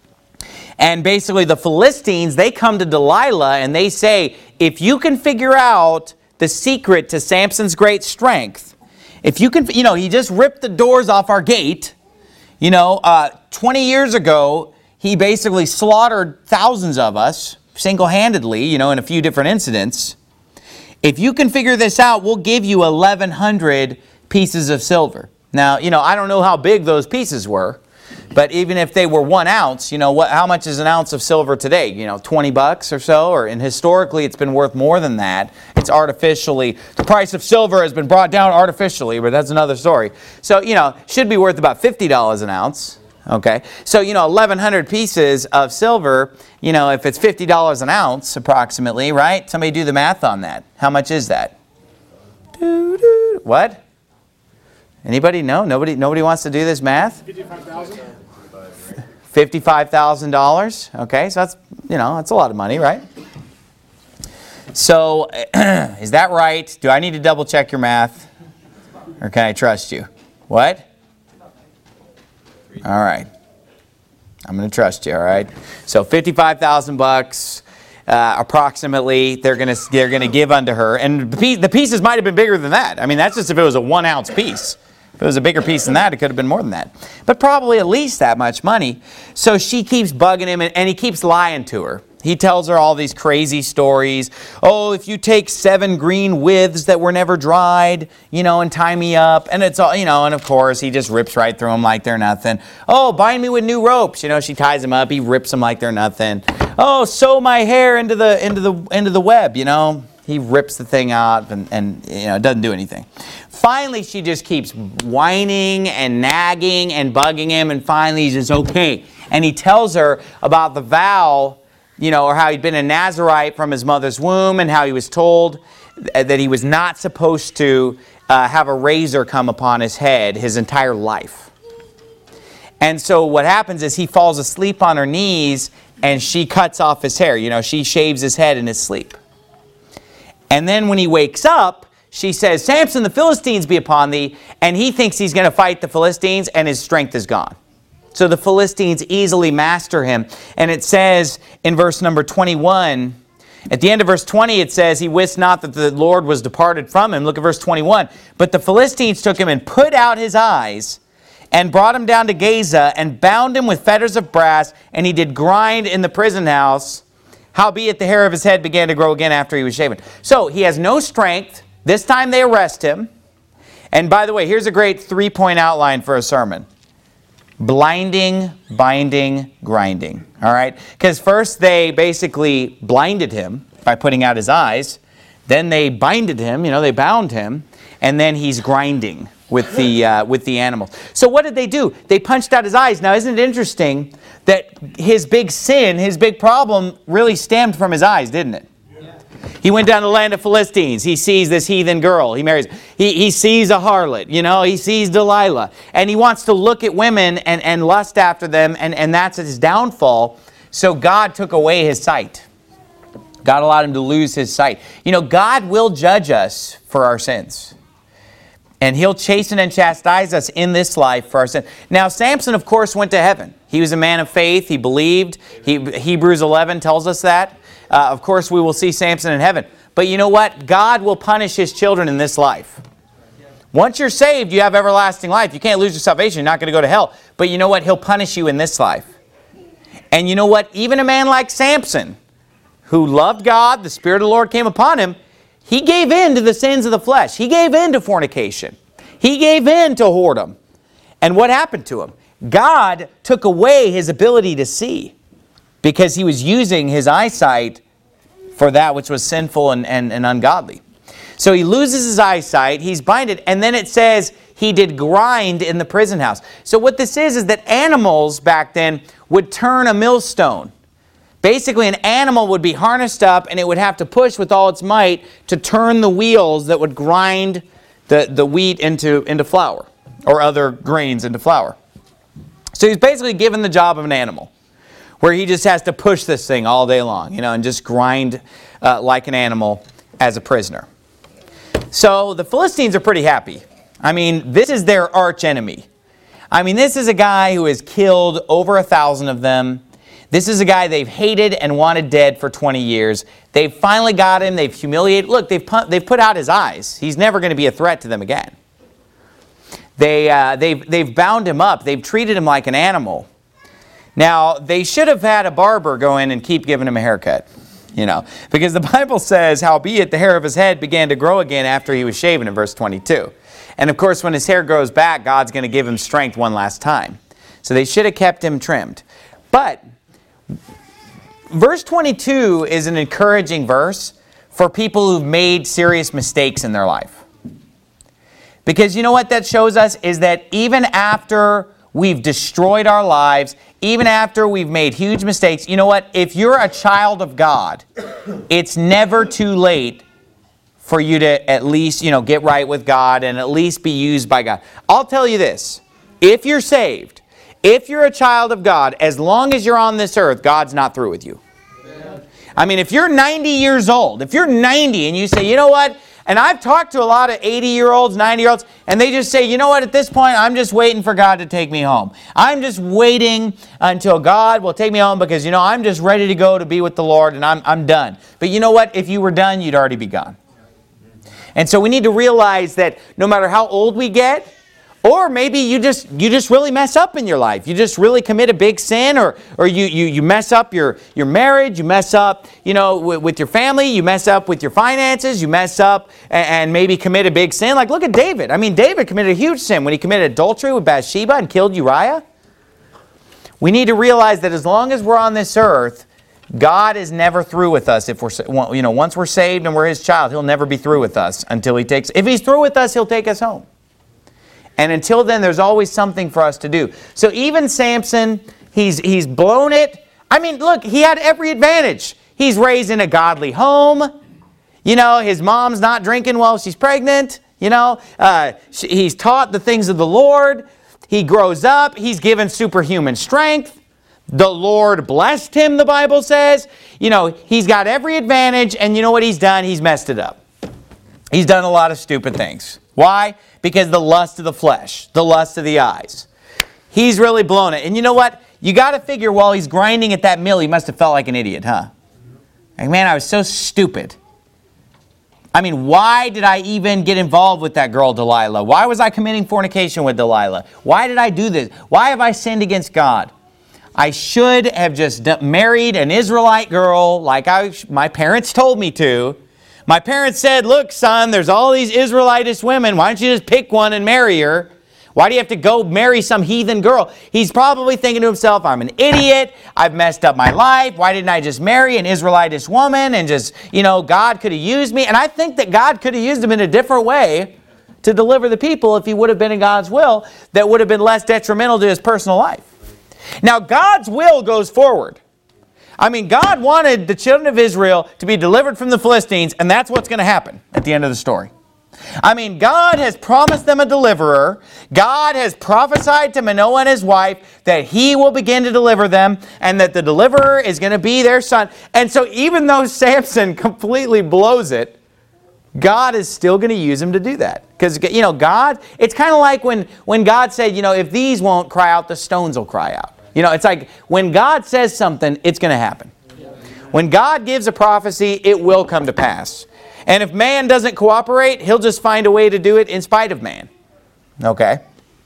And basically the Philistines, they come to Delilah and they say, if you can figure out the secret to Samson's great strength, if you can, you know, he just ripped the doors off our gate. You know, uh, twenty years ago, he basically slaughtered thousands of us single-handedly, you know, in a few different incidents. If you can figure this out, we'll give you eleven hundred pieces of silver. Now, you know, I don't know how big those pieces were. But even if they were one ounce, you know, what? How much is an ounce of silver today? You know, twenty bucks or so? Or, and historically, it's been worth more than that. It's artificially, the price of silver has been brought down artificially, but that's another story. So, you know, should be worth about fifty dollars an ounce. Okay, so, you know, eleven hundred pieces of silver, you know, if it's fifty dollars an ounce approximately, right? Somebody do the math on that. How much is that? Doo-doo. What? Anybody? No? Nobody Nobody wants to do this math? fifty-five thousand dollars. fifty-five thousand dollars. Okay, so that's, you know, that's a lot of money, right? So, is that right? Do I need to double check your math? Or can I trust you? What? All right. I'm going to trust you, all right? So, fifty-five thousand bucks. Uh, approximately, they're going to they're going to give unto her, and the, piece, the pieces might have been bigger than that. I mean, that's just if it was a one ounce piece. If it was a bigger piece than that, it could have been more than that. But probably at least that much money. So she keeps bugging him, and, and he keeps lying to her. He tells her all these crazy stories. Oh, if you take seven green withes that were never dried, you know, and tie me up. And it's all, you know, and of course he just rips right through them like they're nothing. Oh, bind me with new ropes. You know, she ties him up. He rips them like they're nothing. Oh, sew my hair into the into the into the web, you know. He rips the thing out and, and you know, it doesn't do anything. Finally, she just keeps whining and nagging and bugging him. And finally, he says, okay. And he tells her about the vow, you know, or how he'd been a Nazirite from his mother's womb and how he was told that he was not supposed to uh, have a razor come upon his head his entire life. And so what happens is he falls asleep on her knees and she cuts off his hair. You know, she shaves his head in his sleep. And then when he wakes up, she says, Samson, the Philistines be upon thee. And he thinks he's going to fight the Philistines and his strength is gone. So the Philistines easily master him. And it says in verse number twenty-one, at the end of verse twenty, it says, he wist not that the Lord was departed from him. Look at verse twenty-one. But the Philistines took him and put out his eyes and brought him down to Gaza and bound him with fetters of brass. And he did grind in the prison house. Howbeit the hair of his head began to grow again after he was shaven. So he has no strength. This time they arrest him. And by the way, here's a great three-point outline for a sermon. Blinding, binding, grinding. All right? Because first they basically blinded him by putting out his eyes. Then they binded him, you know, they bound him. And then he's grinding with the, uh, with the animals. So what did they do? They punched out his eyes. Now isn't it interesting that his big sin, his big problem really stemmed from his eyes, didn't it? Yeah. He went down to the land of Philistines. He sees this heathen girl. He marries. He, he sees a harlot. You know, he sees Delilah. And he wants to look at women and, and lust after them. And, and that's his downfall. So God took away his sight. God allowed him to lose his sight. You know, God will judge us for our sins. And he'll chasten and chastise us in this life for our sin. Now, Samson, of course, went to heaven. He was a man of faith. He believed. He, Hebrews eleven tells us that. Uh, of course, we will see Samson in heaven. But you know what? God will punish his children in this life. Once you're saved, you have everlasting life. You can't lose your salvation. You're not going to go to hell. But you know what? He'll punish you in this life. And you know what? Even a man like Samson, who loved God, the Spirit of the Lord came upon him, he gave in to the sins of the flesh. He gave in to fornication. He gave in to whoredom. And what happened to him? God took away his ability to see because he was using his eyesight for that which was sinful and, and, and ungodly. So he loses his eyesight, he's binded, and then it says he did grind in the prison house. So what this is is that animals back then would turn a millstone. Basically, an animal would be harnessed up and it would have to push with all its might to turn the wheels that would grind the, the wheat into, into flour or other grains into flour. So he's basically given the job of an animal where he just has to push this thing all day long, you know, and just grind uh, like an animal as a prisoner. So the Philistines are pretty happy. I mean, this is their arch enemy. I mean, this is a guy who has killed over a thousand of them. This is a guy they've hated and wanted dead for twenty years. They've finally got him. They've humiliated. Look, they've put, they've put out his eyes. He's never going to be a threat to them again. They, uh, they've, they've bound him up. They've treated him like an animal. Now, they should have had a barber go in and keep giving him a haircut. You know, because the Bible says, howbeit the hair of his head began to grow again after he was shaven in verse twenty-two. And of course, when his hair grows back, God's going to give him strength one last time. So they should have kept him trimmed. But verse twenty-two is an encouraging verse for people who've made serious mistakes in their life. Because you know what that shows us is that even after we've destroyed our lives, even after we've made huge mistakes, you know what? If you're a child of God, it's never too late for you to at least, you know, get right with God and at least be used by God. I'll tell you this. If you're saved, if you're a child of God, as long as you're on this earth, God's not through with you. Amen. I mean, if you're ninety years old, if you're ninety and you say, you know what? And I've talked to a lot of eighty-year-olds, ninety-year-olds, and they just say, you know what, at this point, I'm just waiting for God to take me home. I'm just waiting until God will take me home because, you know, I'm just ready to go to be with the Lord and I'm, I'm done. But you know what? If you were done, you'd already be gone. And so we need to realize that no matter how old we get, Or maybe you just you just really mess up in your life. You just really commit a big sin, or or you you, you mess up your, your marriage, you mess up, you know, with, with your family, you mess up with your finances, you mess up and, and maybe commit a big sin. Like look at David. I mean, David committed a huge sin when he committed adultery with Bathsheba and killed Uriah. We need to realize that as long as we're on this earth, God is never through with us. If we're, you know, once we're saved and we're His child, He'll never be through with us until He takes. If He's through with us, He'll take us home. And until then, there's always something for us to do. So even Samson, he's he's blown it. I mean, look, he had every advantage. He's raised in a godly home. You know, his mom's not drinking while she's pregnant. You know, uh, she, he's taught the things of the Lord. He grows up. He's given superhuman strength. The Lord blessed him, the Bible says. You know, he's got every advantage, and you know what he's done? He's messed it up. He's done a lot of stupid things. Why? Because the lust of the flesh, the lust of the eyes. He's really blown it. And you know what? You got to figure while he's grinding at that mill, he must have felt like an idiot, huh? Like, man, I was so stupid. I mean, why did I even get involved with that girl, Delilah? Why was I committing fornication with Delilah? Why did I do this? Why have I sinned against God? I should have just married an Israelite girl like I, my parents told me to. My parents said, look, son, there's all these Israelitish women. Why don't you just pick one and marry her? Why do you have to go marry some heathen girl? He's probably thinking to himself, I'm an idiot. I've messed up my life. Why didn't I just marry an Israelitish woman and just, you know, God could have used me. And I think that God could have used him in a different way to deliver the people if he would have been in God's will that would have been less detrimental to his personal life. Now, God's will goes forward. I mean, God wanted the children of Israel to be delivered from the Philistines, and that's what's going to happen at the end of the story. I mean, God has promised them a deliverer. God has prophesied to Manoah and his wife that he will begin to deliver them and that the deliverer is going to be their son. And so even though Samson completely blows it, God is still going to use him to do that. Because, you know, God, it's kind of like when, when God said, you know, if these won't cry out, the stones will cry out. You know, it's like when God says something, it's going to happen. When God gives a prophecy, it will come to pass. And if man doesn't cooperate, he'll just find a way to do it in spite of man. Okay?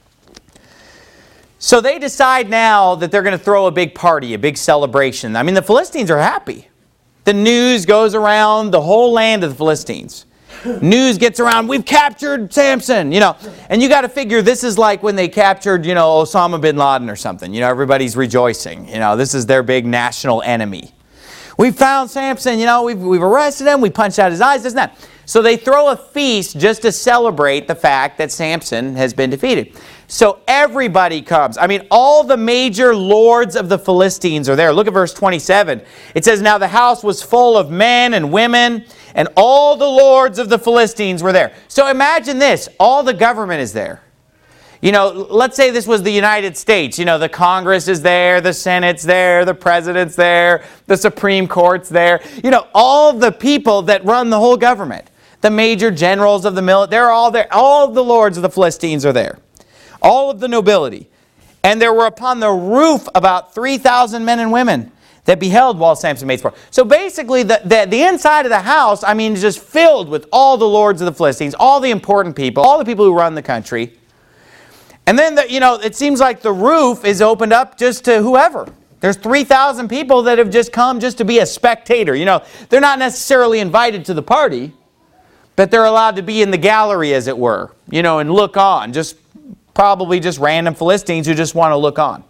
So they decide now that they're going to throw a big party, a big celebration. I mean, the Philistines are happy. The news goes around the whole land of the Philistines. News gets around, we've captured Samson, you know. And you got to figure this is like when they captured, you know, Osama bin Laden or something. You know, everybody's rejoicing. You know, this is their big national enemy. We found Samson, you know, we've, we've arrested him, we punched out his eyes, this and that. So they throw a feast just to celebrate the fact that Samson has been defeated. So everybody comes. I mean, all the major lords of the Philistines are there. Look at verse twenty-seven. It says, now the house was full of men and women, and all the lords of the Philistines were there. So imagine this, all the government is there. You know, let's say this was the United States. You know, the Congress is there, the Senate's there, the President's there, the Supreme Court's there. You know, all the people that run the whole government. The major generals of the military, they're all there. All of the lords of the Philistines are there. All of the nobility. And there were upon the roof about three thousand men and women that beheld while Samson made sport. So basically, the, the, the inside of the house, I mean, is just filled with all the lords of the Philistines, all the important people, all the people who run the country. And then, the, you know, it seems like the roof is opened up just to whoever. There's three thousand people that have just come just to be a spectator. You know, they're not necessarily invited to the party, but they're allowed to be in the gallery, as it were, you know, and look on. Just probably just random Philistines who just want to look on.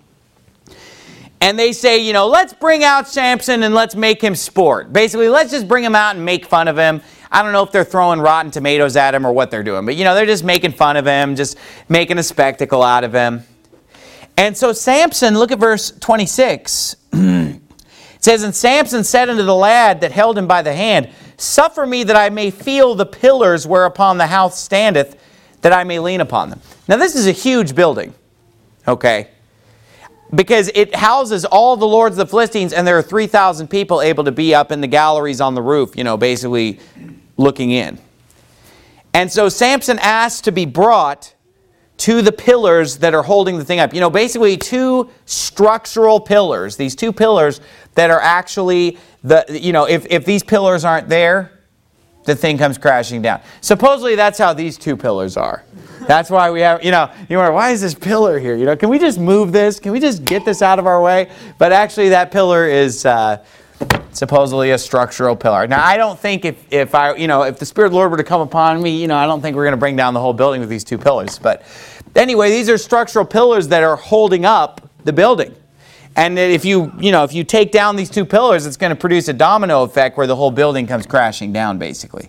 And they say, you know, let's bring out Samson and let's make him sport. Basically, let's just bring him out and make fun of him. I don't know if they're throwing rotten tomatoes at him or what they're doing. But, you know, they're just making fun of him, just making a spectacle out of him. And so Samson, look at verse twenty-six. It says, and Samson said unto the lad that held him by the hand, suffer me that I may feel the pillars whereupon the house standeth, that I may lean upon them. Now this is a huge building, okay? Because it houses all the lords of the Philistines, and there are three thousand people able to be up in the galleries on the roof, you know, basically looking in. And so Samson asked to be brought to the pillars that are holding the thing up. You know, basically two structural pillars, these two pillars that are actually, the you know, if, if these pillars aren't there, the thing comes crashing down. Supposedly that's how these two pillars are. That's why we have, you know, you wonder, why is this pillar here? You know, can we just move this? Can we just get this out of our way? But actually that pillar is uh, supposedly a structural pillar. Now, I don't think if, if I, you know, if the Spirit of the Lord were to come upon me, you know, I don't think we're going to bring down the whole building with these two pillars. But anyway, these are structural pillars that are holding up the building. And if you, you know, if you take down these two pillars, it's going to produce a domino effect where the whole building comes crashing down, basically.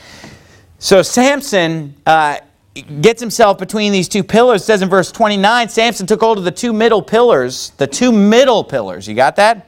So Samson uh, gets himself between these two pillars. It says in verse twenty-nine, Samson took hold of the two middle pillars, the two middle pillars. You got that?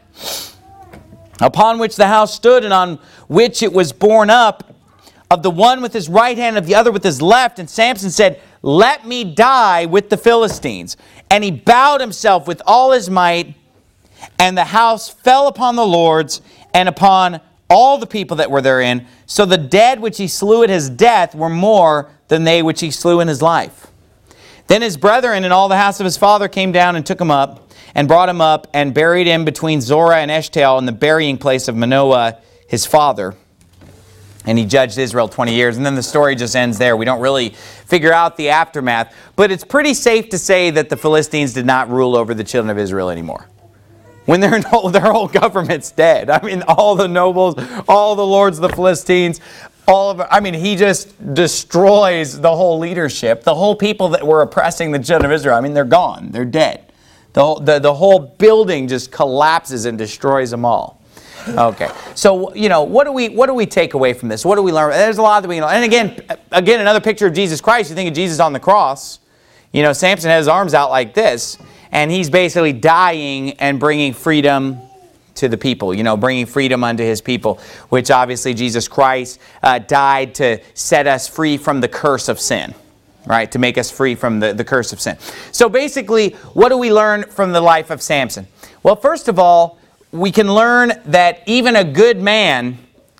Upon which the house stood, and on which it was borne up, of the one with his right hand, of the other with his left. And Samson said, let me die with the Philistines. And he bowed himself with all his might, and the house fell upon the lords and upon all the people that were therein. So the dead which he slew at his death were more than they which he slew in his life. Then his brethren and all the house of his father came down and took him up, and brought him up, and buried him between Zorah and Eshtaol in the burying place of Manoah his father. And he judged Israel twenty years. And then the story just ends there. We don't really figure out the aftermath. But it's pretty safe to say that the Philistines did not rule over the children of Israel anymore. When their whole, their whole government's dead. I mean, all the nobles, all the lords of the Philistines, all of, I mean, he just destroys the whole leadership. The whole people that were oppressing the children of Israel, I mean, they're gone. They're dead. The whole, the, the whole building just collapses and destroys them all. Okay, so, you know, what do we what do we take away from this? What do we learn? There's a lot that we know. And again, again, another picture of Jesus Christ. You think of Jesus on the cross. You know, Samson has his arms out like this, and he's basically dying and bringing freedom to the people, you know, bringing freedom unto his people, which obviously Jesus Christ uh, died to set us free from the curse of sin, right? To make us free from the, the curse of sin. So basically, what do we learn from the life of Samson? Well, first of all, we can learn that even a good man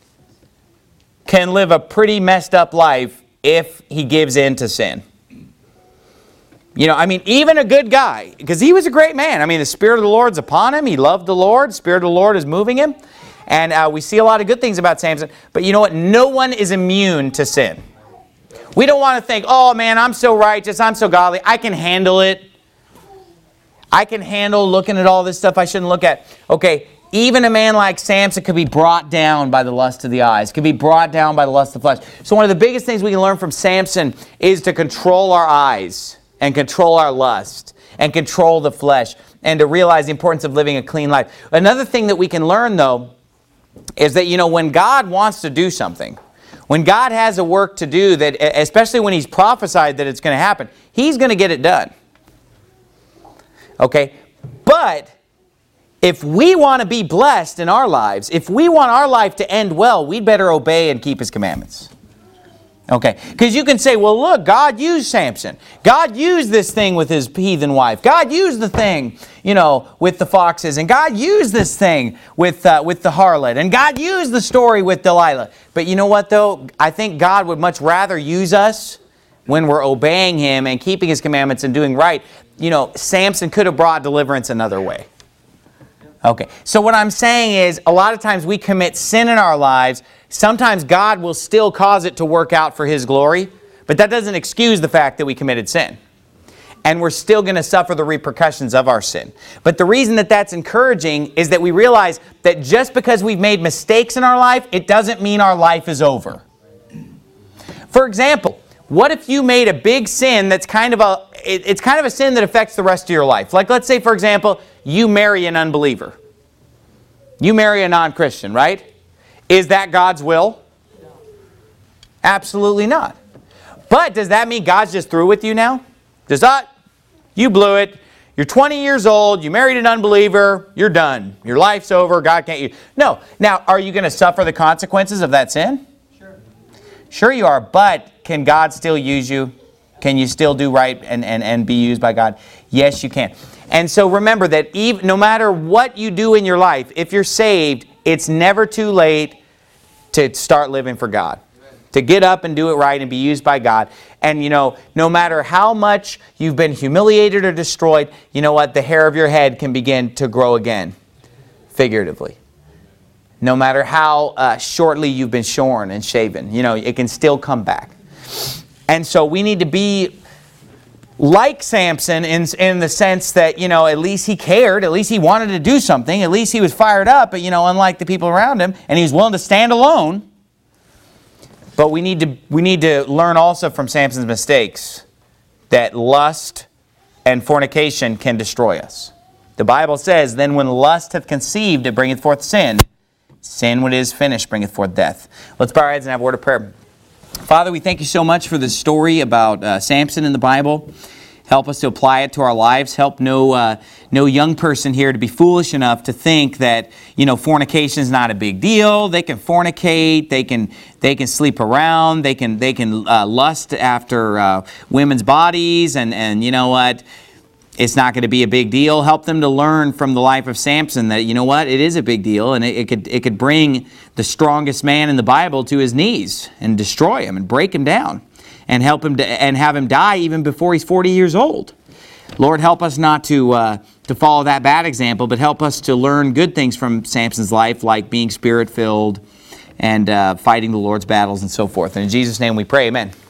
can live a pretty messed up life if he gives in to sin. You know, I mean, even a good guy, because he was a great man. I mean, the Spirit of the Lord's upon him. He loved the Lord. The Spirit of the Lord is moving him. And uh, we see a lot of good things about Samson. But you know what? No one is immune to sin. We don't want to think, oh man, I'm so righteous, I'm so godly, I can handle it. I can handle looking at all this stuff I shouldn't look at. Okay, even a man like Samson could be brought down by the lust of the eyes, could be brought down by the lust of the flesh. So one of the biggest things we can learn from Samson is to control our eyes and control our lust and control the flesh and to realize the importance of living a clean life. Another thing that we can learn, though, is that, you know, when God wants to do something, when God has a work to do, that, especially when He's prophesied that it's going to happen, He's going to get it done. Okay, but if we want to be blessed in our lives, if we want our life to end well, we'd better obey and keep His commandments. Okay, because you can say, well, look, God used Samson. God used this thing with his heathen wife. God used the thing, you know, with the foxes. And God used this thing with, uh, with the harlot. And God used the story with Delilah. But you know what, though? I think God would much rather use us when we're obeying Him and keeping His commandments and doing right. You know, Samson could have brought deliverance another way. Okay, so what I'm saying is, a lot of times we commit sin in our lives. Sometimes God will still cause it to work out for His glory, but that doesn't excuse the fact that we committed sin. And we're still going to suffer the repercussions of our sin. But the reason that that's encouraging is that we realize that just because we've made mistakes in our life, it doesn't mean our life is over. For example, what if you made a big sin that's kind of a, it, it's kind of a sin that affects the rest of your life? Like, let's say, for example, you marry an unbeliever. You marry a non-Christian, right? Is that God's will? No. Absolutely not. But does that mean God's just through with you now? Does that? You blew it. You're twenty years old. You married an unbeliever. You're done. Your life's over. God can't use. No. Now, are you going to suffer the consequences of that sin? Sure. Sure you are. But can God still use you? Can you still do right and, and, and be used by God? Yes, you can. And so remember that even, no matter what you do in your life, if you're saved, it's never too late to start living for God. To get up and do it right and be used by God. And you know, no matter how much you've been humiliated or destroyed, you know what? The hair of your head can begin to grow again, figuratively. No matter how uh, shortly you've been shorn and shaven, you know, it can still come back. And so we need to be like Samson in, in the sense that, you know, at least he cared, at least he wanted to do something, at least he was fired up, but, you know, unlike the people around him, and he was willing to stand alone. But we need to, we need to learn also from Samson's mistakes that lust and fornication can destroy us. The Bible says, then when lust hath conceived, it bringeth forth sin. Sin, when it is finished, bringeth forth death. Let's bow our heads and have a word of prayer. Father, we thank you so much for this story about uh, Samson in the Bible. Help us to apply it to our lives. Help no uh, no young person here to be foolish enough to think that, you know, fornication is not a big deal. They can fornicate. They can they can sleep around. They can they can uh, lust after uh, women's bodies, and and you know what? It's not going to be a big deal. Help them to learn from the life of Samson that, you know what, it is a big deal, and it, it could it could bring the strongest man in the Bible to his knees and destroy him and break him down, and help him to, and have him die even before he's forty years old. Lord, help us not to uh, to follow that bad example, but help us to learn good things from Samson's life, like being spirit-filled and uh, fighting the Lord's battles and so forth. And in Jesus' name we pray, amen.